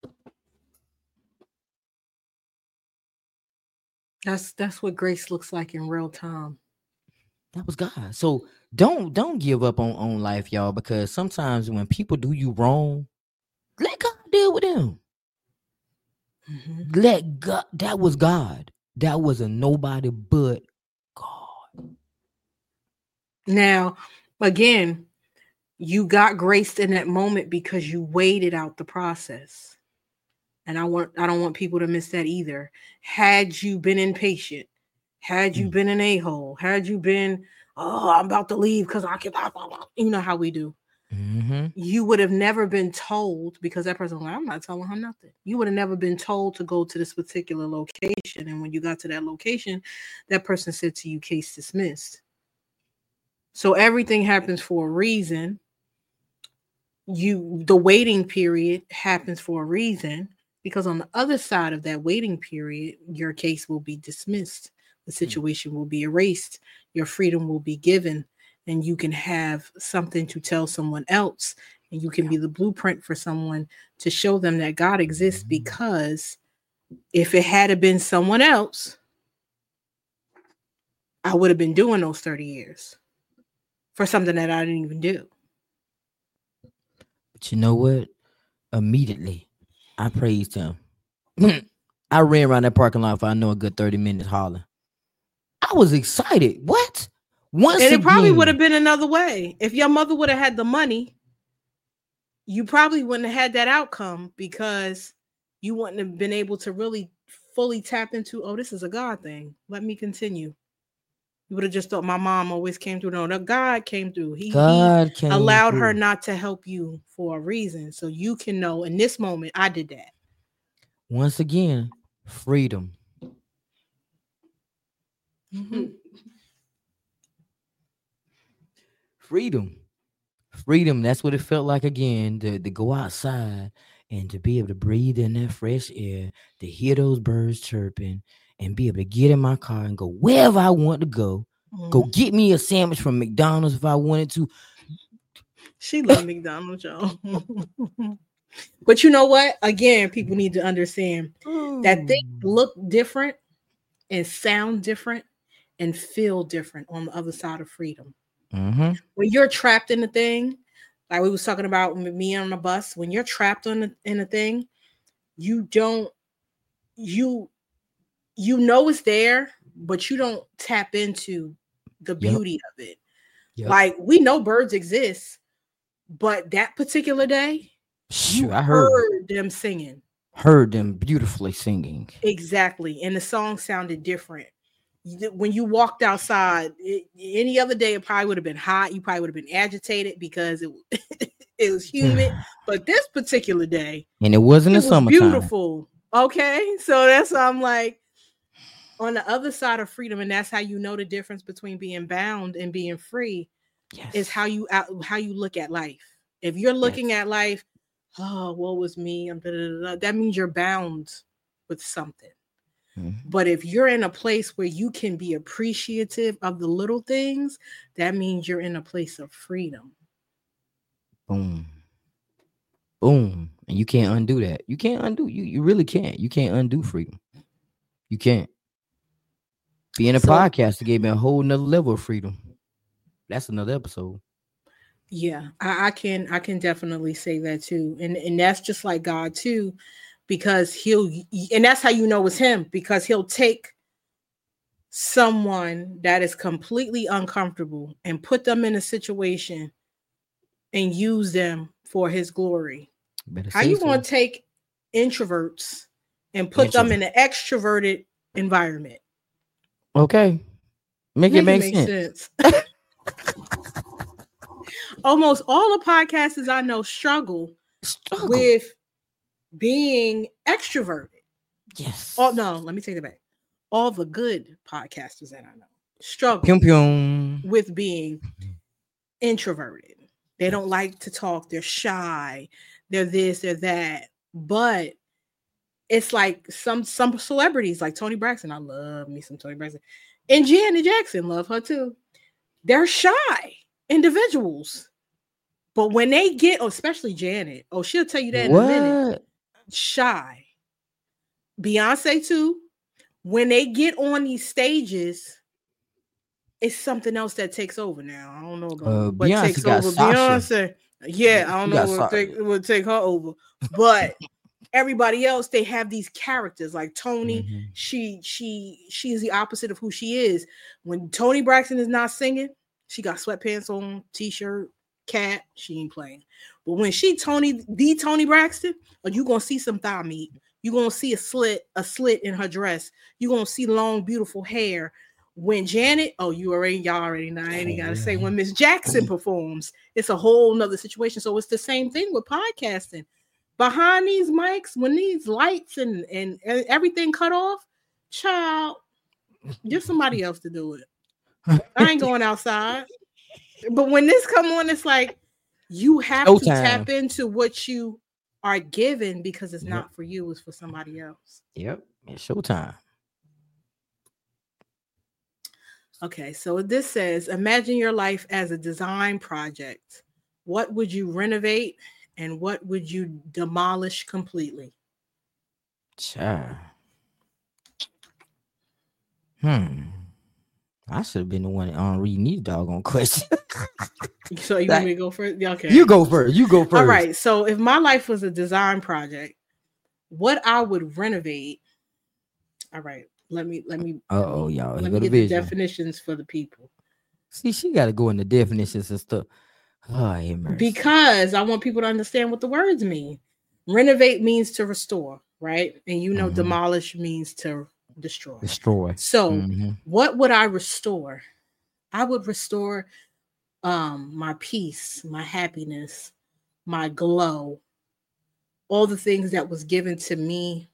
That's that's what grace looks like in real time. That was God. So don't don't give up on, on life, y'all, because sometimes when people do you wrong, let God deal with them. Mm-hmm. Let God. That was God. That was a nobody but God. Now, again, you got graced in that moment because you waited out the process. And I want I don't want people to miss that either. Had you been impatient, had you Mm. been an a-hole, had you been, oh, I'm about to leave because I can, you know how we do. Mm-hmm. You would have never been told, because that person was like, I'm not telling her nothing. You would have never been told to go to this particular location. And when you got to that location, that person said to you, case dismissed. So everything happens for a reason. You the waiting period happens for a reason, because on the other side of that waiting period, your case will be dismissed. The situation will be erased. Your freedom will be given, and you can have something to tell someone else, and you can be the blueprint for someone to show them that God exists. Because if it had been someone else, I would have been doing those thirty years for something that I didn't even do. But you know what? Immediately, I praised him. I ran around that parking lot for I know a good thirty minutes hollering. I was excited. What? Once And it probably would have again, been another way. If your mother would have had the money, you probably wouldn't have had that outcome, because you wouldn't have been able to really fully tap into, oh, this is a God thing. Let me continue. You would have just thought my mom always came through. No, the God came through. He, God he came allowed her through. not to help you for a reason. So you can know in this moment, I did that. Once again, freedom. Mm-hmm. Freedom. Freedom. That's what it felt like again, to, to go outside and to be able to breathe in that fresh air, to hear those birds chirping, and be able to get in my car and go wherever I want to go. Mm. Go get me a sandwich from McDonald's if I wanted to. She loved McDonald's, y'all. But you know what? Again, people need to understand that things Ooh. look different and sound different and feel different on the other side of freedom. Mm-hmm. When you're trapped in a thing, like we was talking about with me on the bus, when you're trapped on a, in a thing, you don't you you know it's there, but you don't tap into the Yep. beauty of it. Yep. Like, we know birds exist, but that particular day, you Sure, I heard heard them singing. heard them beautifully singing. Exactly. And the song sounded different. You- When you walked outside, it, any other day, it probably would have been hot. You probably would have been agitated because it, it was humid. But this particular day, And it wasn't it the was summertime. beautiful. Okay. So that's why I'm like, on the other side of freedom, and that's how you know the difference between being bound and being free, Yes. is how you out, how you look at life. If you're looking Yes. at life, oh, what was me? I'm da, da, da, da, that means you're bound with something. Mhm. But if you're in a place where you can be appreciative of the little things, that means you're in a place of freedom. Boom. Boom. And you can't undo that. You can't undo. You you really can't. You can't undo freedom. You can't. Being a So- podcaster gave me a whole nother level of freedom. That's another episode. Yeah, I, I can I can definitely say that too. And and that's just like God too, because he'll and that's how you know it's him, because he'll take someone that is completely uncomfortable and put them in a situation and use them for his glory. Better How say you so. gonna take introverts and put them in Introvert. an extroverted environment? Okay. Make, it make, make sense. sense. Almost all the podcasters I know struggle, Struggle. with being extroverted. Yes. Oh no, let me take it back. All the good podcasters that I know struggle Pyum pyum. with being introverted. They don't like to talk. They're shy. They're this, they're that. But it's like some some celebrities like Toni Braxton. I love me some Toni Braxton. And Janet Jackson, love her too. They're shy individuals. But when they get, oh, especially Janet, oh, she'll tell you that What? in a minute. Shy. Beyonce too. When they get on these stages, it's something else that takes over now. I don't know about Uh, what Beyonce takes got over Sasha. Beyonce. Yeah, I don't She know got what Sa- take, would take her over. But everybody else, they have these characters like Toni. Mhm. She she she is the opposite of who she is. When Toni Braxton is not singing, she got sweatpants on, t-shirt, cat. She ain't playing. But when she Toni, the Toni Braxton, are you gonna see some thigh meat? You're gonna see a slit, a slit in her dress. You're gonna see long, beautiful hair. When Janet, oh, you already, y'all already know. I ain't gotta say. When Miss Jackson performs, it's a whole nother situation. So it's the same thing with podcasting. Behind these mics, when these lights and and, and everything cut off, child, get somebody else to do it. I ain't going outside. But when this come on, it's like you have to Showtime. tap into what you are given, because it's Yep. not for you, it's for somebody else. Yep. It's showtime. Okay, so this says, imagine your life as a design project. What would you renovate and what would you demolish completely? Child. Hmm. I should have been the one that um, reading these doggone questions. So you want me to go first? Yeah, okay. You go first. You go first. All right. So if my life was a design project, what I would renovate. All right. Let me let me. Uh oh, y'all. Let Here me go the get the vision. definitions for the people. See, she got to go in the definitions and stuff. Oh, have mercy. Because I want people to understand what the words mean. Renovate means to restore, right? And you know, Mhm. demolish means to destroy. Destroy. So, Mhm. what would I restore? I would restore um my peace, my happiness, my glow, all the things that was given to me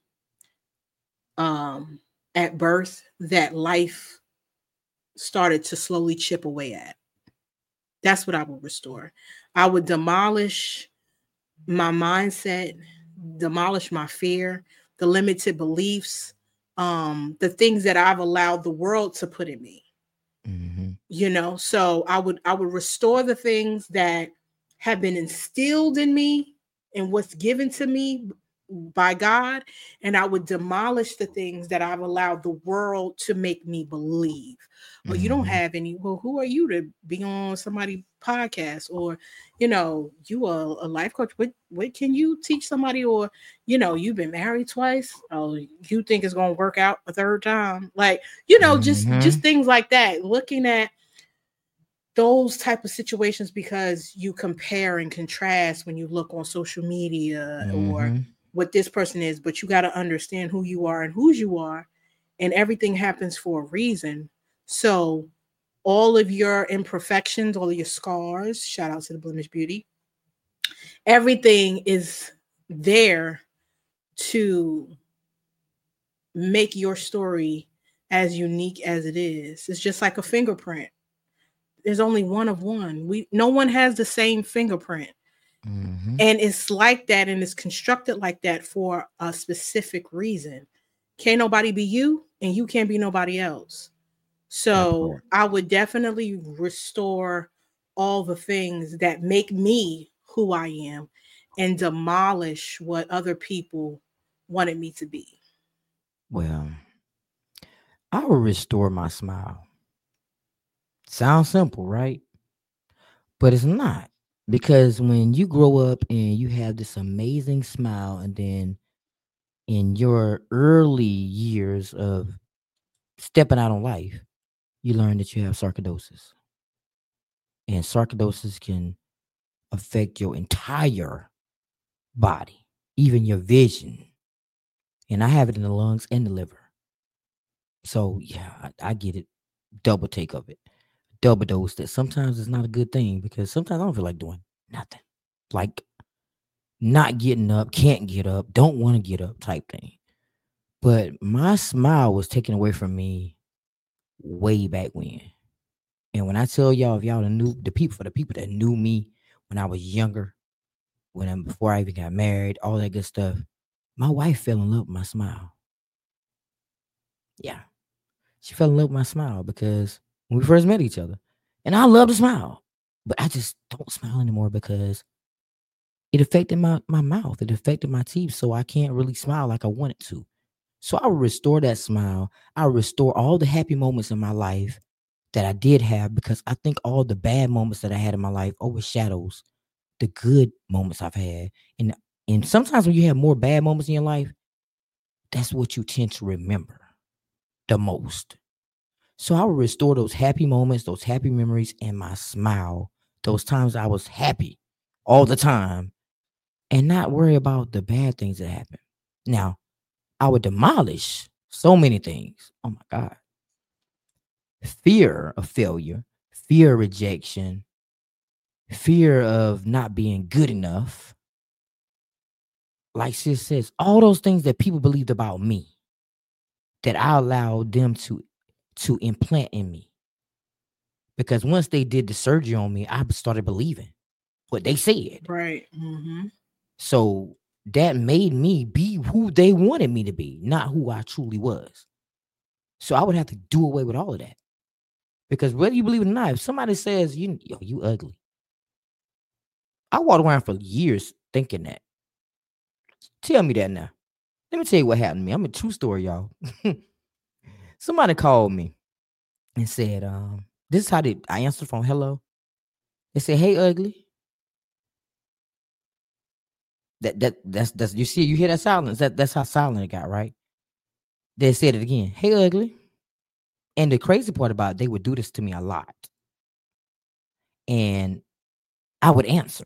um at birth that life started to slowly chip away at. That's what I would restore. I would demolish my mindset, demolish my fear, the limited beliefs, um, the things that I've allowed the world to put in me. Mhm. You know, so I would I would restore the things that have been instilled in me and what's given to me by God, and I would demolish the things that I've allowed the world to make me believe. Well, you don't Mhm. have any. Well, who are you to be on somebody's podcast? Or, you know, you are a life coach. What what can you teach somebody? Or, you know, you've been married twice. Oh, you think it's gonna work out a third time? Like, you know, just Mhm. just things like that. Looking at those type of situations, because you compare and contrast when you look on social media or Mhm. what this person is, but you got to understand who you are and whose you are, and everything happens for a reason. So all of your imperfections, all of your scars, shout out to the Blemish Beauty, everything is there to make your story as unique as it is. It's just like a fingerprint. There's only one of one. We no one has the same fingerprint. Mhm. And it's like that, and it's constructed like that for a specific reason. Can't nobody be you, and you can't be nobody else. So I would definitely restore all the things that make me who I am, and demolish what other people wanted me to be? Well, I will restore my smile. Sounds simple, right? But it's not. Because when you grow up and you have this amazing smile, and then in your early years of stepping out on life, you learn that you have sarcoidosis. And sarcoidosis can affect your entire body, even your vision. And I have it in the lungs and the liver. So yeah, I, I get it. Double take of it. Double dose that sometimes it's not a good thing because sometimes I don't feel like doing nothing. Like not getting up, can't get up, don't want to get up type thing. But my smile was taken away from me way back when. And when I tell y'all, if y'all knew the people, for the people that knew me when I was younger, when I, before I even got married, all that good stuff, my wife fell in love with my smile. Yeah, she fell in love with my smile because when we first met each other, and I love to smile, but I just don't smile anymore because it affected my, my mouth. It affected my teeth. So I can't really smile like I wanted to. So I will restore that smile. I will restore all the happy moments in my life that I did have because I think all the bad moments that I had in my life overshadows the good moments I've had. And and sometimes when you have more bad moments in your life, that's what you tend to remember the most. So I will restore those happy moments, those happy memories, and my smile, those times I was happy all the time, and not worry about the bad things that happen. Now, I would demolish so many things. Oh my God. Fear of failure, fear of rejection, fear of not being good enough. Like sis says, all those things that people believed about me that I allowed them to to implant in me. Because once they did the surgery on me, I started believing what they said. Right. Mm-hmm. So that made me be who they wanted me to be, not who I truly was. So I would have to do away with all of that. Because whether you believe it or not, if somebody says you yo, you ugly, I walked around for years thinking that. Tell me that now. Let me tell you what happened to me. I'm a true story, y'all. Somebody called me and said, um, this is how they I answered from hello. They said, hey, ugly. That that that's that's you see, you hear that silence. That that's how silent it got, right? They said it again. Hey, ugly. And the crazy part about it, they would do this to me a lot. And I would answer.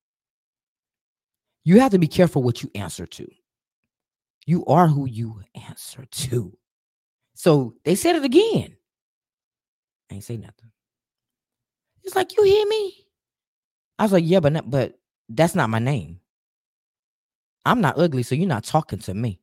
You have to be careful what you answer to. You are who you answer to. So they said it again. I ain't say nothing. It's like, you hear me? I was like, yeah, but not, but that's not my name. I'm not ugly, so you're not talking to me.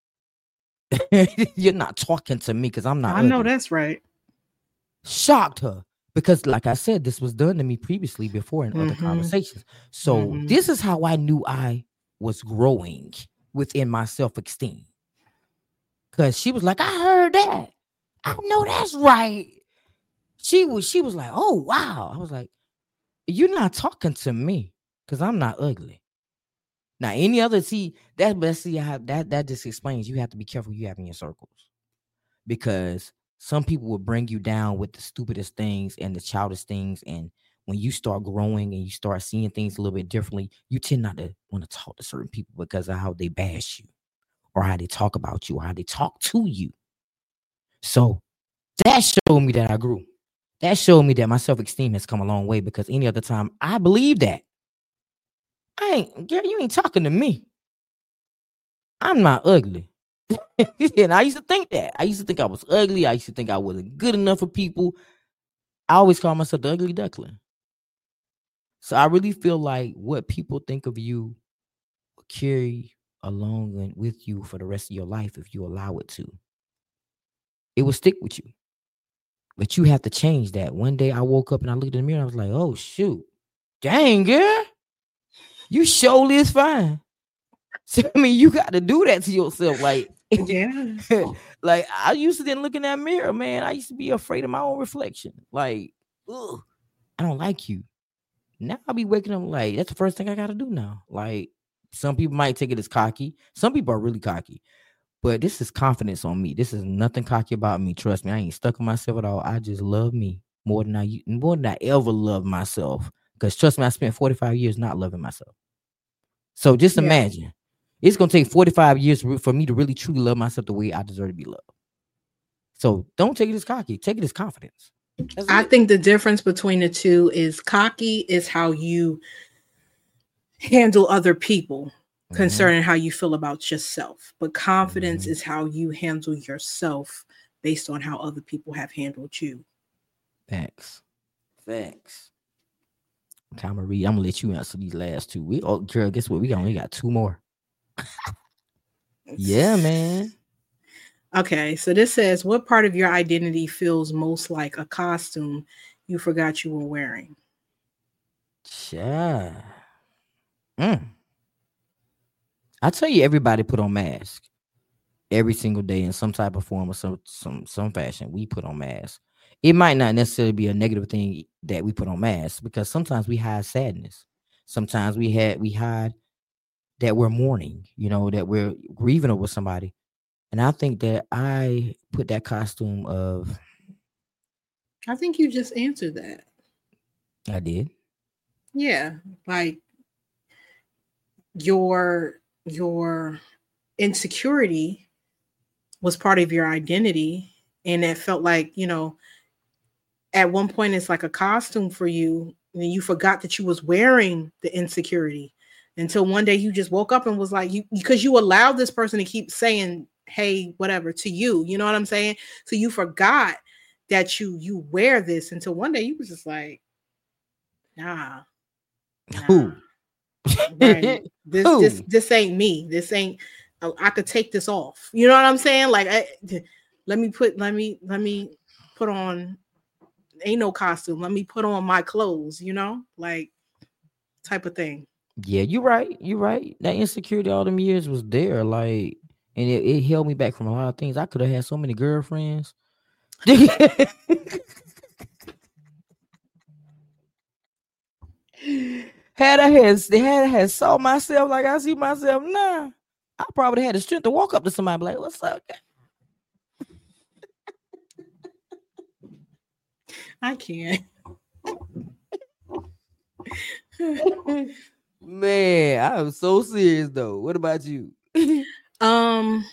You're not talking to me because I'm not I ugly. know that's right. Shocked her because, like I said, this was done to me previously before in other Mm-hmm. conversations. So Mhm. this is how I knew I was growing within my self-esteem. Because she was like, I heard that. I know that's right. She was she was like, oh wow. I was like, you're not talking to me because I'm not ugly. Now, any other see that but see how that that just explains you have to be careful you have in your circles. Because some people will bring you down with the stupidest things and the childish things. And when you start growing and you start seeing things a little bit differently, you tend not to want to talk to certain people because of how they bash you or how they talk about you or how they talk to you. So that showed me that I grew. That showed me that my self-esteem has come a long way because any other time I believe that. I ain't, girl, you ain't talking to me. I'm not ugly. And I used to think that. I used to think I was ugly. I used to think I wasn't good enough for people. I always call myself the ugly duckling. So I really feel like what people think of you will carry along and with you for the rest of your life if you allow it to. It will stick with you. But you have to change that. One day I woke up and I looked in the mirror. I was like, oh, shoot. Dang, girl. You surely is fine. So, I mean, you got to do that to yourself. Like, Yeah. like I used to then look in that mirror, man. I used to be afraid of my own reflection. Like, ugh, I don't like you. Now I be waking up like that's the first thing I gotta do now. Like, Some people might take it as cocky. Some people are really cocky. But this is confidence on me. This is nothing cocky about me. Trust me, I ain't stuck on myself at all. I just love me more than I more than I ever love myself. Because trust me, I spent forty-five years not loving myself. So just Yeah. imagine, it's gonna take forty-five years for me to really truly love myself the way I deserve to be loved. So don't take it as cocky. Take it as confidence. That's I it. think the difference between the two is cocky is how you handle other people Mhm. concerning how you feel about yourself. But confidence Mhm. is how you handle yourself based on how other people have handled you. Facts. Facts. Okay, I'm gonna read. I'm gonna let you answer these last two. We oh girl, guess what? We only got two more. Yeah, man. Okay, so this says, what part of your identity feels most like a costume you forgot you were wearing? Yeah. Mm. I tell you, everybody put on masks every single day in some type of form or some some some fashion. We put on masks. It might not necessarily be a negative thing that we put on masks because sometimes we hide sadness. Sometimes we had we hide that we're mourning. You know, that we're grieving over somebody. And I think that I put that costume of. I think you just answered that. I did. Yeah, like your your insecurity was part of your identity, and it felt like, you know, at one point it's like a costume for you, and you forgot that you was wearing the insecurity until one day you just woke up and was like, you because you allowed this person to keep saying hey whatever to you, you know what I'm saying? So you forgot that you you wear this until one day you was just like, nah, nah. Who? Right. This this Who? this ain't me. This ain't I, I could take this off. You know what I'm saying? Like I, let me put let me let me put on ain't no costume. Let me put on my clothes, you know? Like type of thing. Yeah, you're right. You're right. That insecurity all them years was there, like, and it, it held me back from a lot of things. I could have had so many girlfriends. had I had had I had saw myself like I see myself now, I probably had the strength to walk up to somebody and be like, "What's up?" I can't. Man, I'm so serious though. What about you? um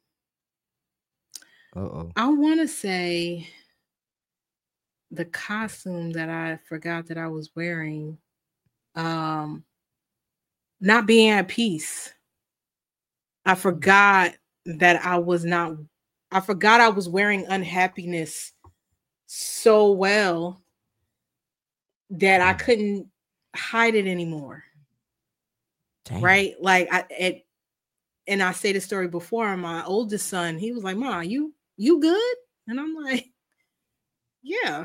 Uh-oh. I want to say the costume that I forgot that I was wearing, um not being at peace. I forgot that I was not I forgot I was wearing unhappiness so well that I couldn't hide it anymore. Dang. Right? Like I it, and I say the story before, my oldest son, he was like, "Ma, you you good?" And I'm like, "Yeah."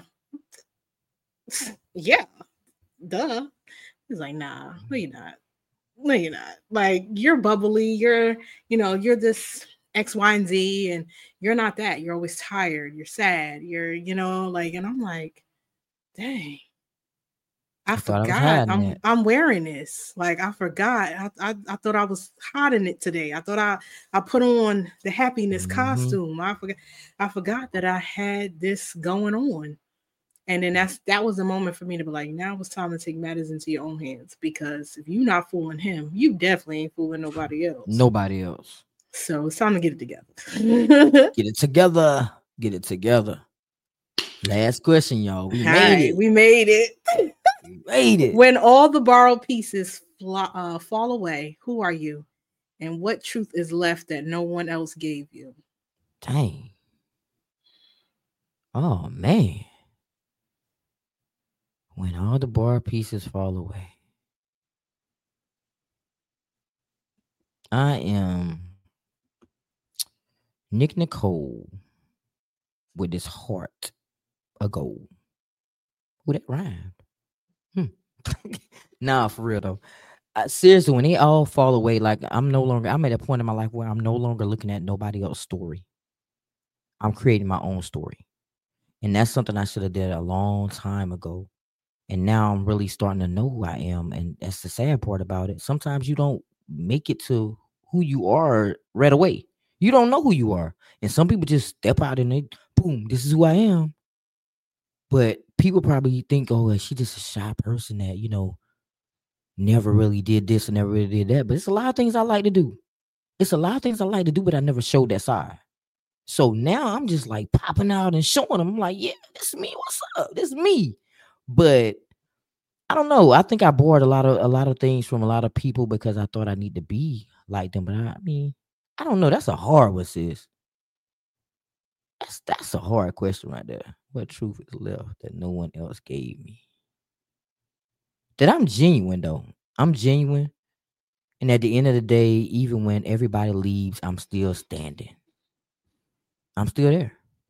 Yeah. Duh. He's like, "Nah, no you're not. No you're not. Like you're bubbly, you're, you know, you're this X, Y, and Z, and you're not that. You're always tired, you're sad, you're, you know, like," and I'm like, dang. I, I thought I was forgot hiding I'm that. I'm wearing this. Like I forgot. I, I I thought I was hiding it today. I thought I I put on the happiness Mhm. costume. I forgot I forgot that I had this going on. And then that's that was the moment for me to be like, now it's time to take matters into your own hands, because if you're not fooling him, you definitely ain't fooling nobody else. Nobody else. So it's time to get it together. Get it together. Get it together. Last question, y'all. We All made right, it. we made it. We made it. When all the borrowed pieces fly, uh, fall away, who are you? And what truth is left that no one else gave you? Dang. Oh, man. When all the bar pieces fall away. I am Nick Nicole with this heart of gold. Who that rhymed? Hmm. Nah, for real though. Uh, seriously, when they all fall away, like I'm no longer, I'm at a point in my life where I'm no longer looking at nobody else's story. I'm creating my own story. And that's something I should have did a long time ago. And now I'm really starting to know who I am. And that's the sad part about it. Sometimes you don't make it to who you are right away. You don't know who you are. And some people just step out and they boom, this is who I am. But people probably think, oh, well, she's just a shy person that, you know, never really did this and never really did that. But it's a lot of things I like to do. It's a lot of things I like to do, but I never showed that side. So now I'm just like popping out and showing them. I'm like, yeah, this is me. What's up? This is me. But I don't know. I think I borrowed a lot of a lot of things from a lot of people because I thought I need to be like them. But I, I mean, I don't know. That's a hard one, sis. That's that's a hard question right there. What truth is left that no one else gave me? That I'm genuine though. I'm genuine. And at the end of the day, even when everybody leaves, I'm still standing. I'm still there.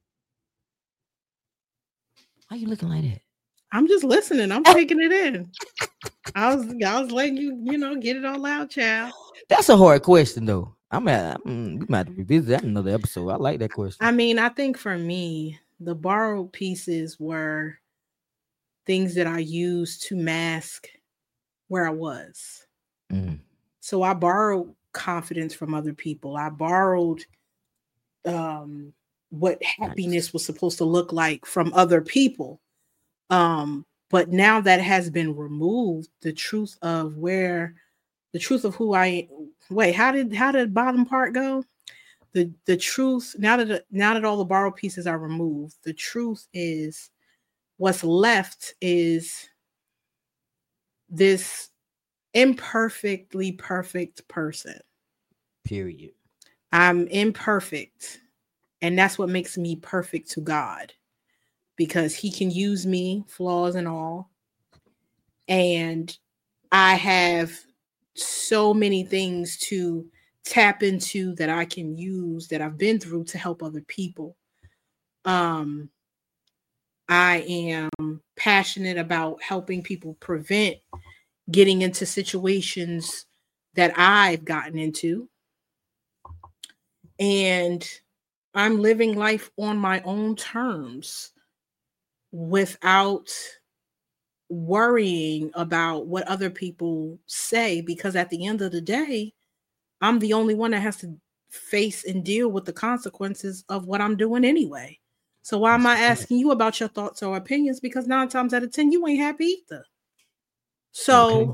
Why you looking like that? I'm just listening. I'm taking it in. I was I was letting you, you know, get it all out, child. That's a hard question though. I'm at I'm, we might have to revisit that in another episode. I like that question. I mean, I think for me, the borrowed pieces were things that I used to mask where I was. Mm. So I borrowed confidence from other people. I borrowed um, what happiness was supposed to look like from other people. Um, but now that has been removed, the truth of where, the truth of who I, wait, how did, how did bottom part go? The, the truth, now that, now that all the borrowed pieces are removed, the truth is what's left is this imperfectly perfect person. Period. I'm imperfect. And that's what makes me perfect to God, because he can use me, flaws and all. And I have so many things to tap into that I can use that I've been through to help other people. Um, I am passionate about helping people prevent getting into situations that I've gotten into. And I'm living life on my own terms without worrying about what other people say, because at the end of the day, I'm the only one that has to face and deal with the consequences of what I'm doing anyway. So why am I asking you about your thoughts or opinions? Because nine times out of ten, you ain't happy either. So okay.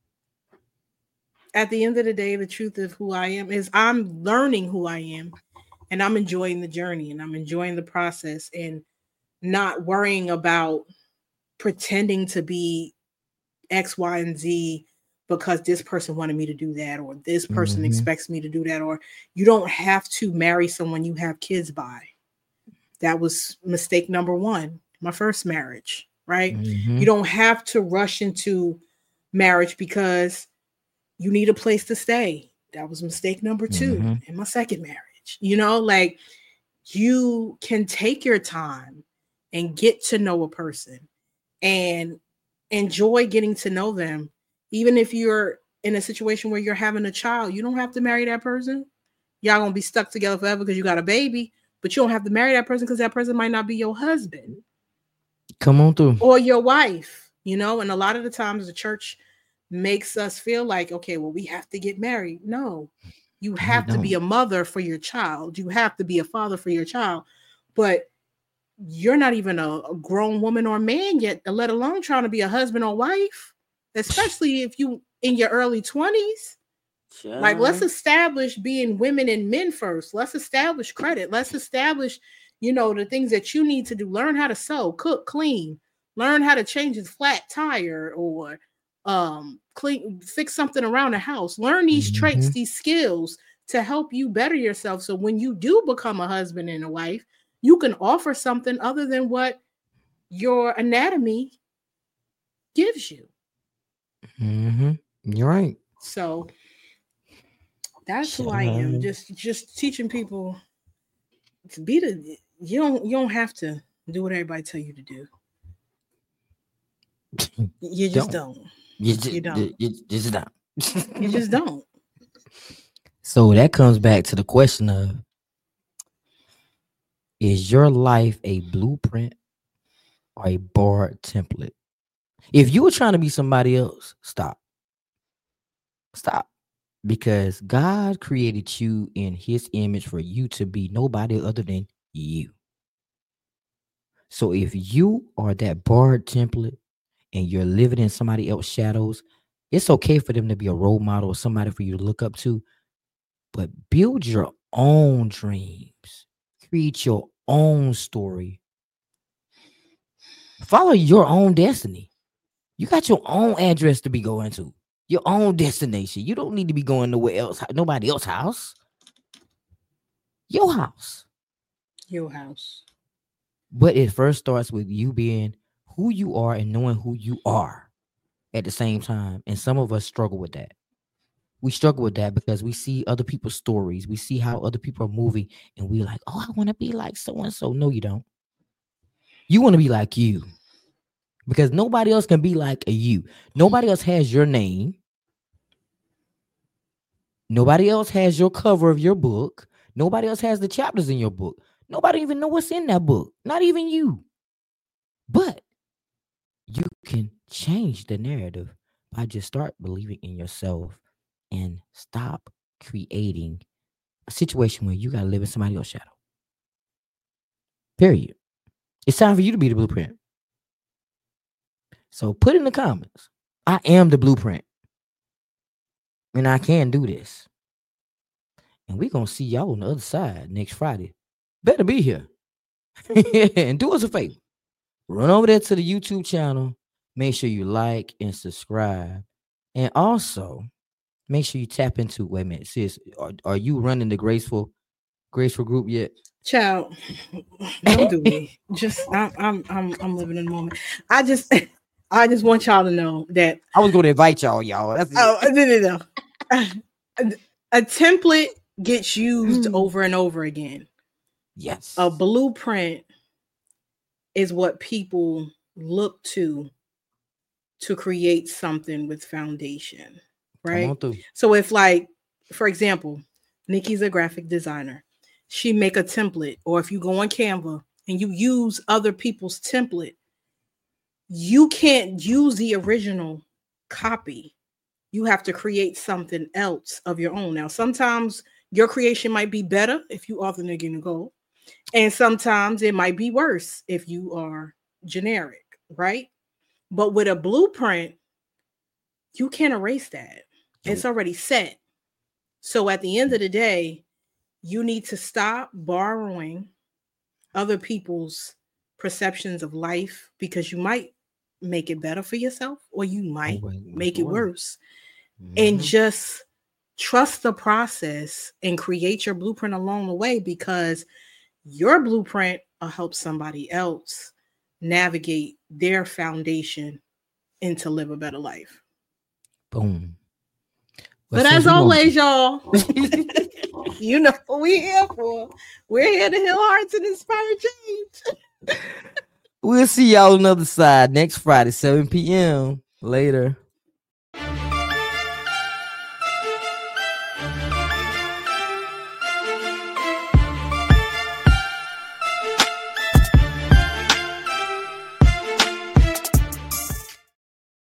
At the end of the day, the truth of who I am is I'm learning who I am, and I'm enjoying the journey, and I'm enjoying the process, and not worrying about pretending to be X, Y, and Z because this person wanted me to do that, or this person mm-hmm. expects me to do that, or you don't have to marry someone you have kids by. That was mistake number one, my first marriage, right? Mm-hmm. You don't have to rush into marriage because you need a place to stay. That was mistake number two mm-hmm. in my second marriage. You know, like you can take your time and get to know a person and enjoy getting to know them. Even if you're in a situation where you're having a child, you don't have to marry that person. Y'all gonna be stuck together forever because you got a baby, but you don't have to marry that person because that person might not be your husband. Come on through. Or your wife, you know, and a lot of the times the church makes us feel like, okay, well, we have to get married. No, you have to be a mother for your child. You have to be a father for your child. But you're not even a, a grown woman or man yet, let alone trying to be a husband or wife, especially if you in your early twenties. Sure. Like, let's establish being women and men first. Let's establish credit. Let's establish, you know, the things that you need to do. Learn how to sew, cook, clean. Learn how to change a flat tire or um clean, fix something around the house. Learn these mm-hmm. traits, these skills to help you better yourself. So when you do become a husband and a wife, you can offer something other than what your anatomy gives you. Mm-hmm. You're right. So that's who I am. Just, just teaching people to be the. You don't. You don't have to do what everybody tell you to do. You just don't. don't. You just, you don't. You, you just don't. You just don't. So that comes back to the question of, is your life a blueprint or a borrowed template? If you were trying to be somebody else, stop. Stop. because God created you in his image for you to be nobody other than you. So if you are that borrowed template and you're living in somebody else's shadows, it's okay for them to be a role model or somebody for you to look up to, but build your own dreams, create your own story, follow your own destiny. You got your own address to be going to, your own destination. You don't need to be going nowhere else, nobody else's house. Your house. Your house. But it first starts with you being who you are and knowing who you are at the same time. And some of us struggle with that. We struggle with that because we see other people's stories. We see how other people are moving and we're like, oh, I want to be like so-and-so. No, you don't. You want to be like you because nobody else can be like you. Nobody else has your name. Nobody else has your cover of your book. Nobody else has the chapters in your book. Nobody even know what's in that book. Not even you. But you can change the narrative by just start believing in yourself and stop creating a situation where you got to live in somebody else's shadow. Period. It's time for you to be the blueprint. So put in the comments, I am the blueprint. And I can do this. And we're going to see y'all on the other side next Friday. Better be here. And do us a favor. Run over there to the YouTube channel. Make sure you like and subscribe. And also, make sure you tap into, wait a minute, sis, are, are you running the Graceful Graceful group yet? Child, don't do me. Just I'm I'm I'm I'm living in the moment. I just I just want y'all to know that I was going to invite y'all, y'all. That's oh no no no. A, a template gets used Mm. over and over again. Yes. A blueprint is what people look to to create something with foundation, right? Come on through. So if, like, for example, Nikki's a graphic designer, she make a template, or if you go on Canva and you use other people's template, you can't use the original copy. You have to create something else of your own. Now, sometimes your creation might be better if you are the nigga Nicole, and sometimes it might be worse if you are generic, right? But with a blueprint, you can't erase that. It's already set. So at the end of the day, you need to stop borrowing other people's perceptions of life, because you might make it better for yourself or you might Oh, wait, make it worse. Mhm. And just trust the process and create your blueprint along the way, because your blueprint will help somebody else navigate their foundation and to live a better life. Boom. But as always, y'all, you know what we're here for. We're here to heal hearts and inspire change. We'll see y'all on the other side next Friday, seven p.m. Later.